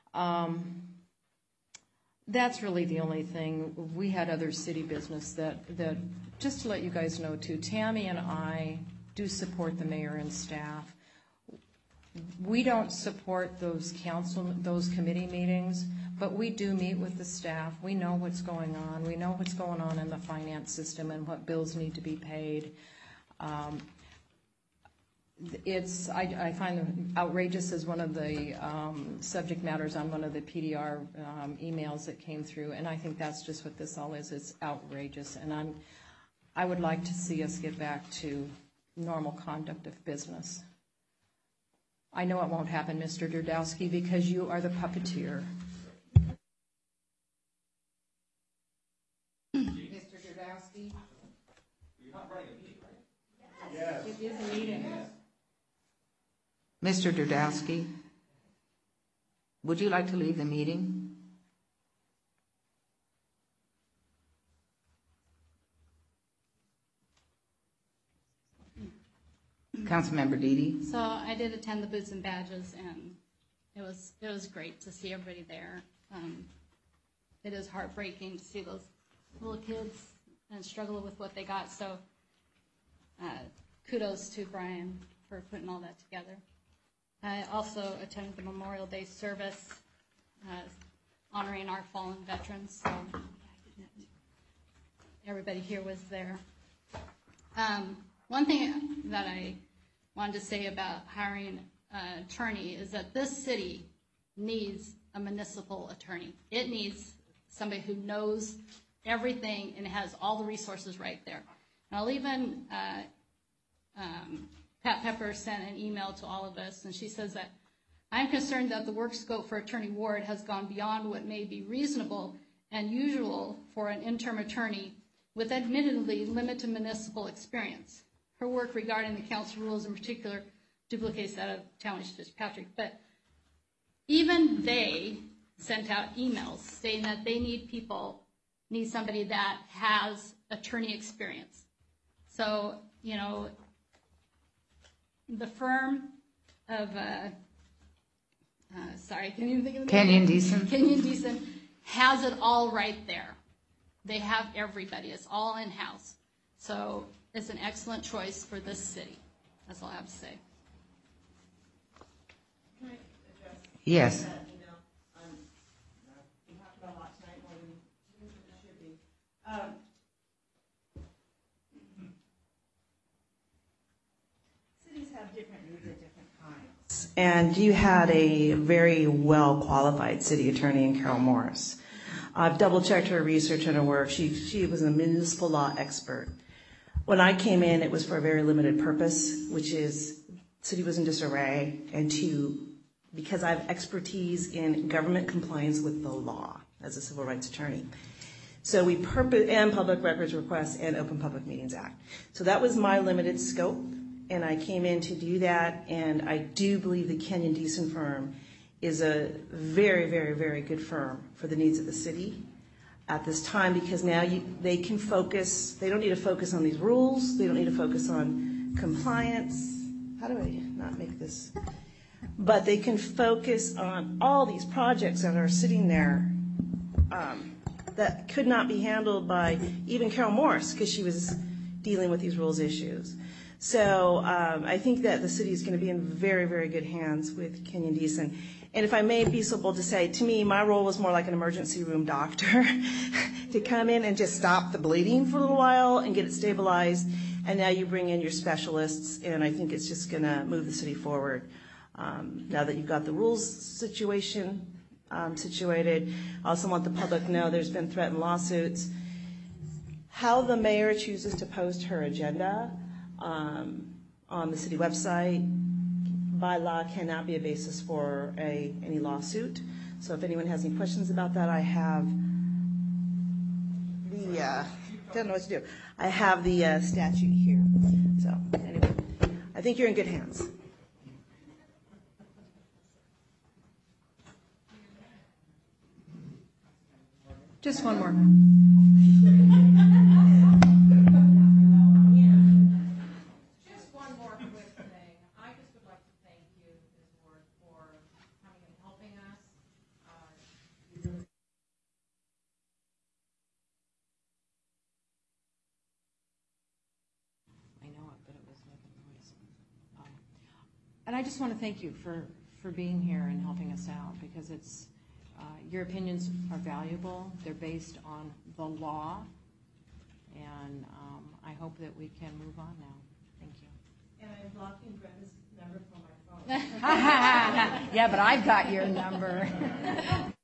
That's really the only thing. We had other city business that just to let you guys know too, Tammy and I do support the mayor and staff. We don't support those committee meetings, but we do meet with the staff. We know what's going on. We know what's going on in the finance system and what bills need to be paid. I find outrageous as one of the subject matters on one of the PDR emails that came through, and I think that's just what this all is. It's outrageous, and I would like to see us get back to normal conduct of business. I know it won't happen, Mr. Derdowski, because you are the puppeteer. Mr. Derdowski? You're not running a meeting, right? Yes. It is a meeting. Mr. Derdowski, would you like to leave the meeting? Councilmember Deedy. So I did attend the Boots and Badges, and it was great to see everybody there. It is heartbreaking to see those little kids and struggle with what they got. So kudos to Brian for putting all that together. I also attended the Memorial Day service honoring our fallen veterans. So everybody here was there. One thing that I wanted to say about hiring an attorney is that this city needs a municipal attorney. It needs somebody who knows everything and has all the resources right there. And I'll even, Pat Pepper sent an email to all of us, and she says that, I'm concerned that the work scope for Attorney Ward has gone beyond what may be reasonable and usual for an interim attorney with admittedly limited municipal experience. Her work regarding the council rules in particular duplicates that of Township Fitzpatrick. But even they sent out emails saying that they need somebody that has attorney experience. So, you know, the firm of, can you think of the name? Kenyon Deason. Kenyon Deason has it all right there. They have everybody. It's all in-house. So it's an excellent choice for this city. That's all I have to say. Yes. We talked about a lot tonight, more than it should be. Cities have different needs at different times. And you had a very well-qualified city attorney in Carol Morris. I've double-checked her research and her work. She was a municipal law expert. When I came in, it was for a very limited purpose, which is the city was in disarray, and because I have expertise in government compliance with the law as a civil rights attorney. So and public records requests and Open Public Meetings Act. So that was my limited scope, and I came in to do that, and I do believe the Kenyon Deason firm is a very, very, very good firm for the needs of the city at this time, because now they can focus. They don't need to focus on these rules. They don't need to focus on compliance. How do I not make this? But they can focus on all these projects that are sitting there that could not be handled by even Carol Morris, because she was dealing with these rules issues. So I think that the city is going to be in very, very good hands with Kenyon Deason. And if I may be so bold to say, to me, my role was more like an emergency room doctor to come in and just stop the bleeding for a little while and get it stabilized. And now you bring in your specialists, and I think it's just going to move the city forward. Now that you've got the rules situation situated, I also want the public to know there's been threatened lawsuits. How the mayor chooses to post her agenda on the city website by law cannot be a basis for any lawsuit. So if anyone has any questions about that, I have don't know what to do. I have the statute here. So anyway, I think you're in good hands. Just one more. Just one more quick thing. I just would like to thank you, Ms. Ward, for coming and helping us. I know it, but it was making noise. And I just want to thank you for being here and helping us out, because it's your opinions are valuable. They're based on the law, and I hope that we can move on now. Thank you. And I'm blocking Brenda's number from my phone. Yeah, but I've got your number.